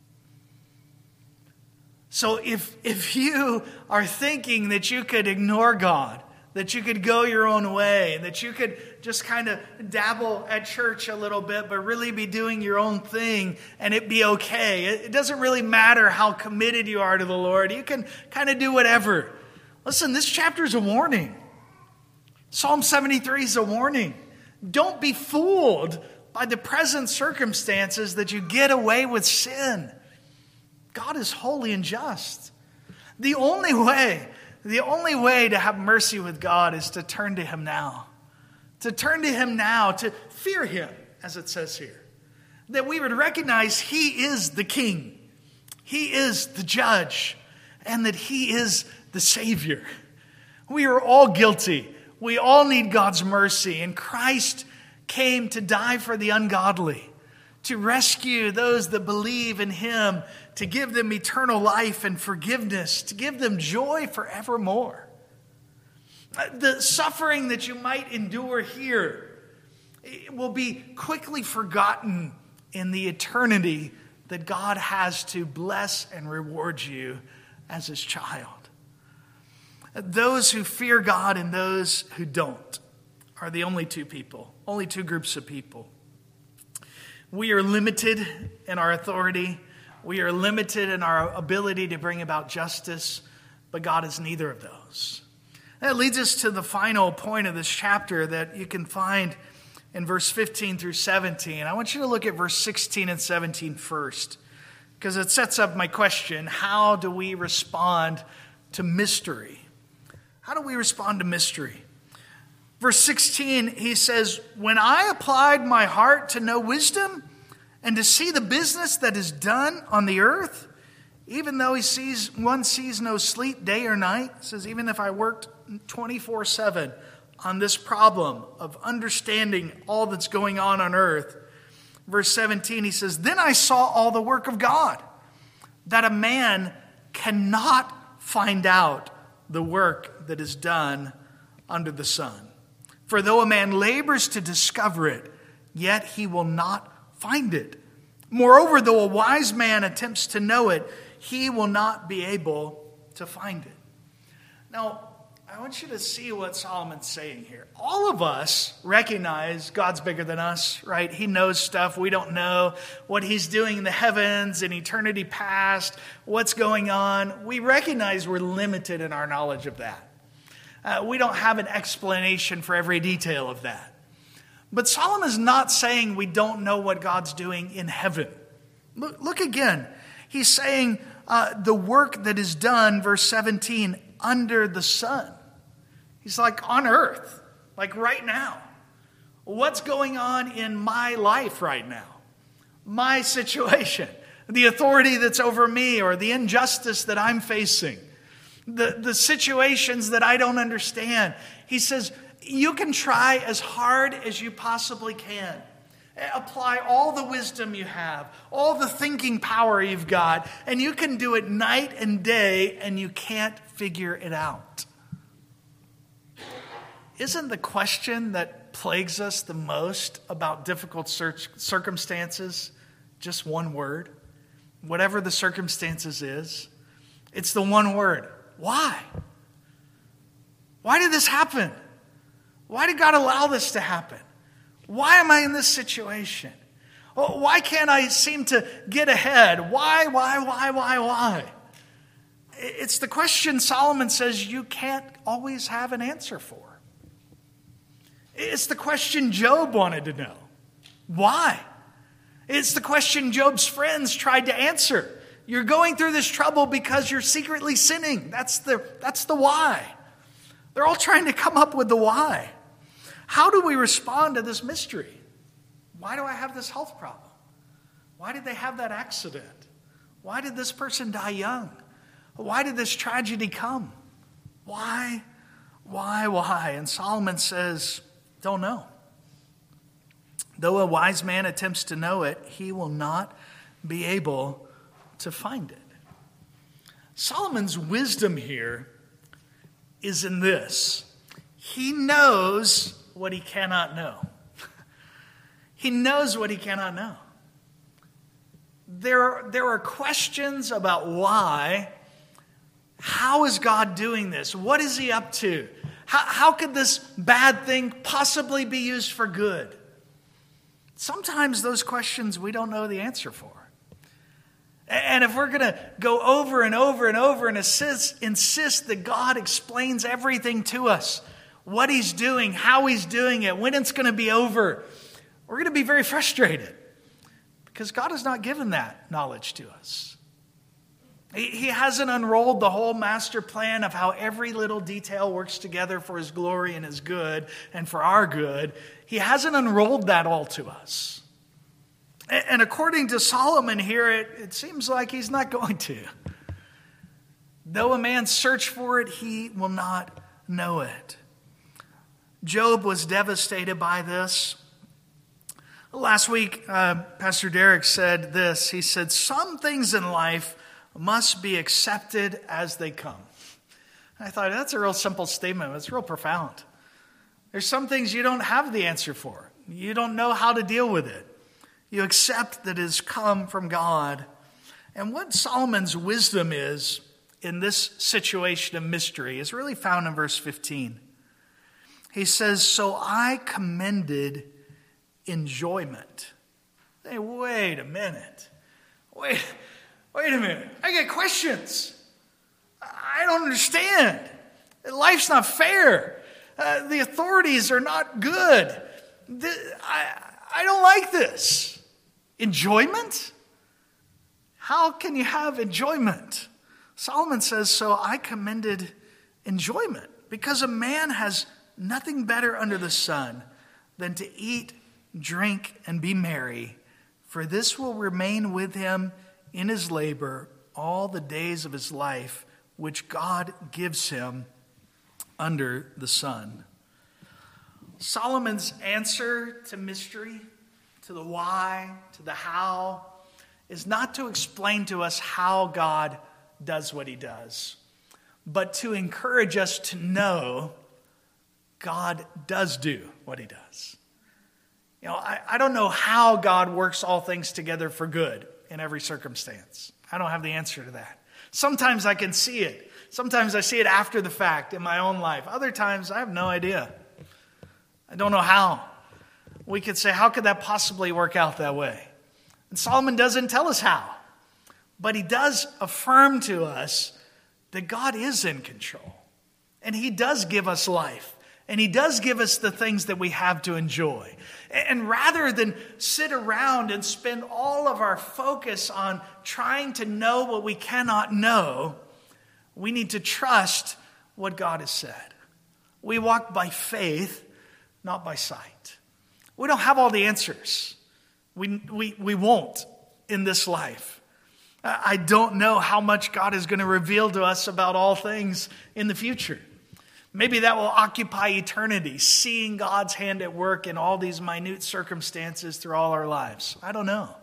So if you are thinking that you could ignore God, that you could go your own way, that you could just kind of dabble at church a little bit, but really be doing your own thing and it be okay. It doesn't really matter how committed you are to the Lord. You can kind of do whatever. Listen, this chapter is a warning. Psalm 73 is a warning. Don't be fooled by the present circumstances that you get away with sin. God is holy and just. The only way to have mercy with God is to turn to him now. To turn to him now, to fear him, as it says here. That we would recognize he is the king. He is the judge. And that he is the Savior. We are all guilty. We all need God's mercy. And Christ came to die for the ungodly. To rescue those that believe in him. To give them eternal life and forgiveness. To give them joy forevermore. The suffering that you might endure here It will be quickly forgotten in the eternity that God has to bless and reward you as his child. Those who fear God and those who don't are the only two groups of people. We are limited in our authority. We are limited in our ability to bring about justice, but God is neither of those. That leads us to the final point of this chapter that you can find in verse 15 through 17. I want you to look at verse 16 and 17 first, because it sets up my question: how do we respond to mystery? How do we respond to mystery? Verse 16, he says, "When I applied my heart to know wisdom and to see the business that is done on the earth, even though one sees no sleep day or night," says, even if I worked 24/7 on this problem of understanding all that's going on earth. Verse 17, he says, "Then I saw all the work of God, that a man cannot find out the work that is done under the sun. For though a man labors to discover it, yet he will not find it. Moreover, though a wise man attempts to know it, he will not be able to find it." Now, I want you to see what Solomon's saying here. All of us recognize God's bigger than us, right? He knows stuff we don't know, what he's doing in the heavens, in eternity past, what's going on. We recognize we're limited in our knowledge of that. We don't have an explanation for every detail of that. But Solomon's not saying we don't know what God's doing in heaven. Look again. He's saying the work that is done, verse 17, under the sun. He's like on earth, like right now. What's going on in my life right now? My situation, the authority that's over me, or the injustice that I'm facing, the situations that I don't understand. He says, you can try as hard as you possibly can. Apply all the wisdom you have, all the thinking power you've got, and you can do it night and day, and you can't figure it out. Isn't the question that plagues us the most about difficult circumstances just one word? Whatever the circumstances is, it's the one word. Why? Why did this happen? Why did God allow this to happen? Why am I in this situation? Why can't I seem to get ahead? Why? It's the question Solomon says you can't always have an answer for. It's the question Job wanted to know. Why? It's the question Job's friends tried to answer. You're going through this trouble because you're secretly sinning. That's the why. They're all trying to come up with the why. How do we respond to this mystery? Why do I have this health problem? Why did they have that accident? Why did this person die young? Why did this tragedy come? Why? And Solomon says, don't know. Though a wise man attempts to know it, he will not be able to find it. Solomon's wisdom here is in this. He knows what he cannot know. He knows what he cannot know. There are questions about why. How is God doing this? What is he up to? How could this bad thing possibly be used for good? Sometimes those questions we don't know the answer for. And if we're going to go over and over and over and insist that God explains everything to us, what he's doing, how he's doing it, when it's going to be over, we're going to be very frustrated because God has not given that knowledge to us. He hasn't unrolled the whole master plan of how every little detail works together for his glory and his good and for our good. He hasn't unrolled that all to us. And according to Solomon here, it seems like he's not going to. Though a man search for it, he will not know it. Job was devastated by this. Last week, Pastor Derek said this. He said, some things in life must be accepted as they come. I thought, that's a real simple statement. It's real profound. There's some things you don't have the answer for. You don't know how to deal with it. You accept that it has come from God. And what Solomon's wisdom is in this situation of mystery is really found in verse 15. He says, so I commended enjoyment. Hey, wait a minute. Wait a minute. I get questions. I don't understand. Life's not fair. The authorities are not good. I don't like this. Enjoyment? How can you have enjoyment? Solomon says, so I commended enjoyment because a man has nothing better under the sun than to eat, drink, and be merry, for this will remain with him in his labor all the days of his life, which God gives him under the sun. Solomon's answer to mystery, to the why, to the how, is not to explain to us how God does what he does, but to encourage us to know God does do what he does. You know, I don't know how God works all things together for good in every circumstance. I don't have the answer to that. Sometimes I can see it. Sometimes I see it after the fact in my own life. Other times I have no idea. I don't know how. We could say, how could that possibly work out that way? And Solomon doesn't tell us how. But he does affirm to us that God is in control. And he does give us life. And he does give us the things that we have to enjoy. And rather than sit around and spend all of our focus on trying to know what we cannot know, we need to trust what God has said. We walk by faith, not by sight. We don't have all the answers. We won't in this life. I don't know how much God is going to reveal to us about all things in the future. Maybe that will occupy eternity, seeing God's hand at work in all these minute circumstances through all our lives. I don't know.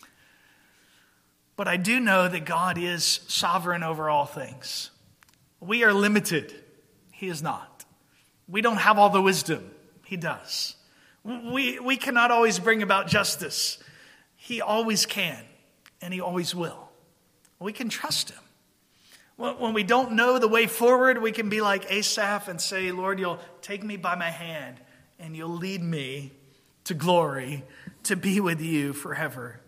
But I do know that God is sovereign over all things. We are limited. He is not. We don't have all the wisdom. He does. We cannot always bring about justice. He always can, and he always will. We can trust him. When we don't know the way forward, we can be like Asaph and say, Lord, you'll take me by my hand and you'll lead me to glory, to be with you forever.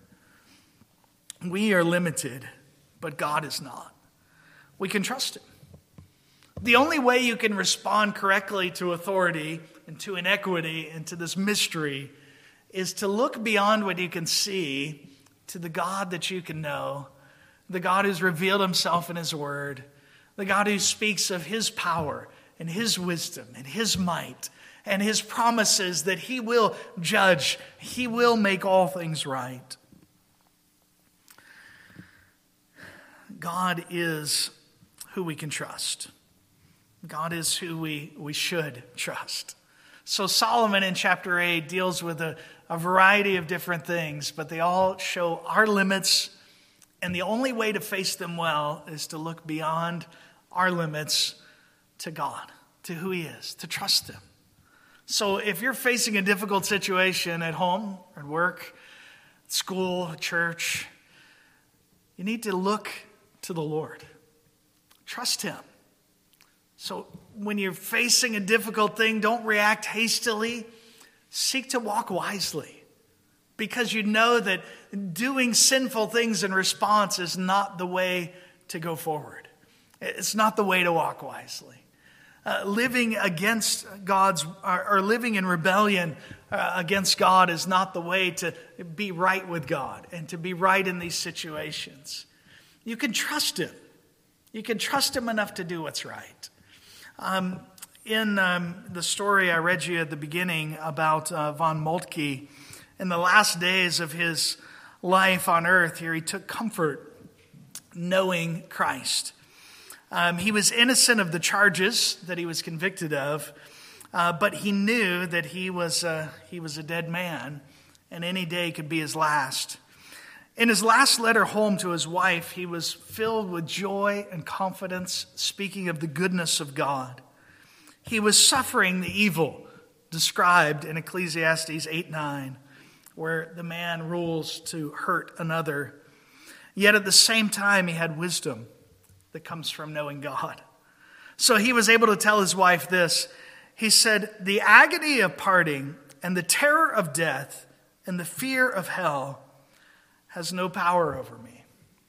We are limited, but God is not. We can trust him. The only way you can respond correctly to authority and to inequity and to this mystery is to look beyond what you can see to the God that you can know, the God who's revealed himself in his word, the God who speaks of his power and his wisdom and his might and his promises that he will judge, he will make all things right. God is who we can trust. God is who we should trust. So Solomon in chapter 8 deals with a variety of different things, but they all show our limits. And the only way to face them well is to look beyond our limits to God, to who he is, to trust him. So if you're facing a difficult situation at home, at work, school, church, you need to look to the Lord. Trust him. So when you're facing a difficult thing, don't react hastily. Seek to walk wisely. Because you know that doing sinful things in response is not the way to go forward. It's not the way to walk wisely. Living against God's, or living in rebellion against God is not the way to be right with God and to be right in these situations. You can trust him. You can trust him enough to do what's right. In the story I read you at the beginning about von Moltke, in the last days of his life on earth here, he took comfort knowing Christ. He was innocent of the charges that he was convicted of, but he knew that he was a dead man, and any day could be his last. In his last letter home to his wife, he was filled with joy and confidence, speaking of the goodness of God. He was suffering the evil described in Ecclesiastes 8:9, where the man rules to hurt another. Yet at the same time, he had wisdom that comes from knowing God. So he was able to tell his wife this. He said, "The agony of parting and the terror of death and the fear of hell has no power over me."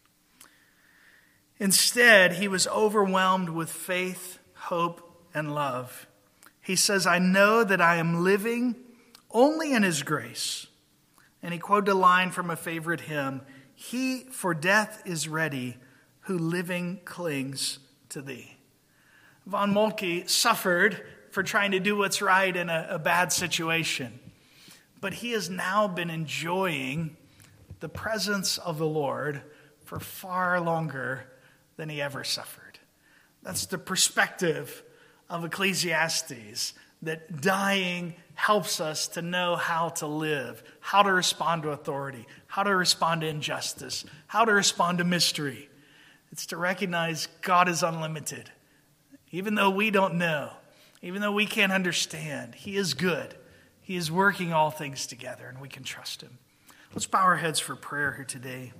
Instead, he was overwhelmed with faith, hope, and love. He says, "I know that I am living only in his grace." And he quoted a line from a favorite hymn, "He for death is ready, who living clings to thee." Von Moltke suffered for trying to do what's right in a bad situation. But he has now been enjoying the presence of the Lord for far longer than he ever suffered. That's the perspective of Ecclesiastes, that dying helps us to know how to live, how to respond to authority, how to respond to injustice, how to respond to mystery. It's to recognize God is unlimited. Even though we don't know, even though we can't understand, he is good. He is working all things together, and we can trust him. Let's bow our heads for prayer here today.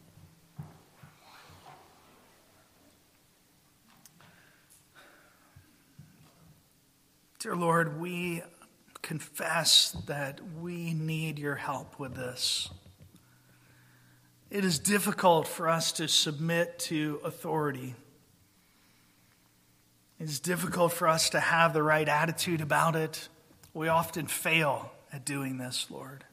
Dear Lord, we confess that we need your help with this. It is difficult for us to submit to authority. It is difficult for us to have the right attitude about it. We often fail at doing this, Lord.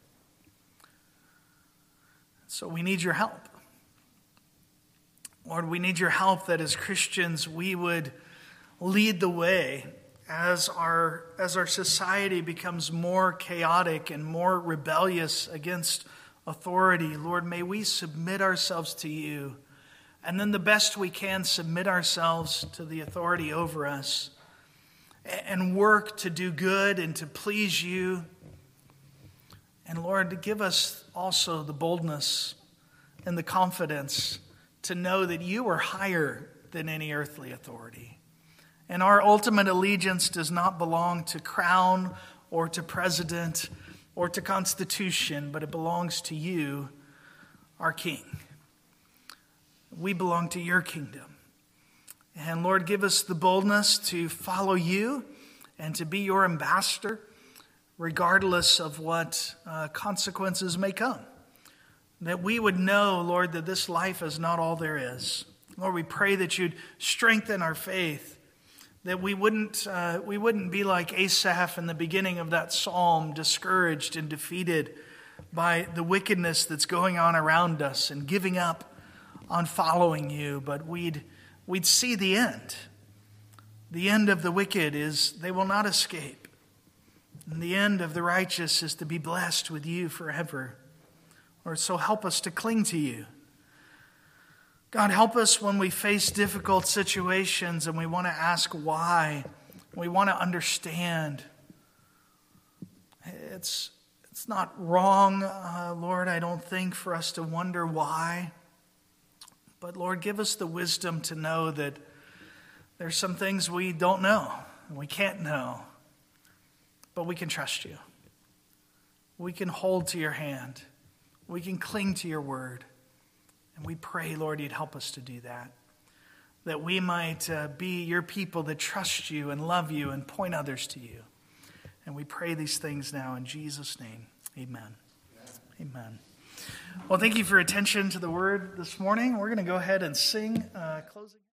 So we need your help. Lord, we need your help that as Christians we would lead the way as our society becomes more chaotic and more rebellious against authority. Lord, may we submit ourselves to you, and then the best we can submit ourselves to the authority over us and work to do good and to please you. And Lord, to give us also the boldness and the confidence to know that you are higher than any earthly authority. And our ultimate allegiance does not belong to crown or to president or to constitution, but it belongs to you, our King. We belong to your kingdom. And Lord, give us the boldness to follow you and to be your ambassador, regardless of what consequences may come. That we would know, Lord, that this life is not all there is. Lord, we pray that you'd strengthen our faith, that we wouldn't be like Asaph in the beginning of that psalm, discouraged and defeated by the wickedness that's going on around us and giving up on following you, but we'd see the end. The end of the wicked is they will not escape. And the end of the righteous is to be blessed with you forever. Lord, so help us to cling to you. God, help us when we face difficult situations and we want to ask why. We want to understand. It's not wrong, Lord, I don't think, for us to wonder why. But Lord, give us the wisdom to know that there's some things we don't know and we can't know. But we can trust you. We can hold to your hand. We can cling to your word. And we pray, Lord, you'd help us to do that. That we might be your people that trust you and love you and point others to you. And we pray these things now in Jesus' name. Amen. Amen. Well, thank you for your attention to the word this morning. We're going to go ahead and sing closing.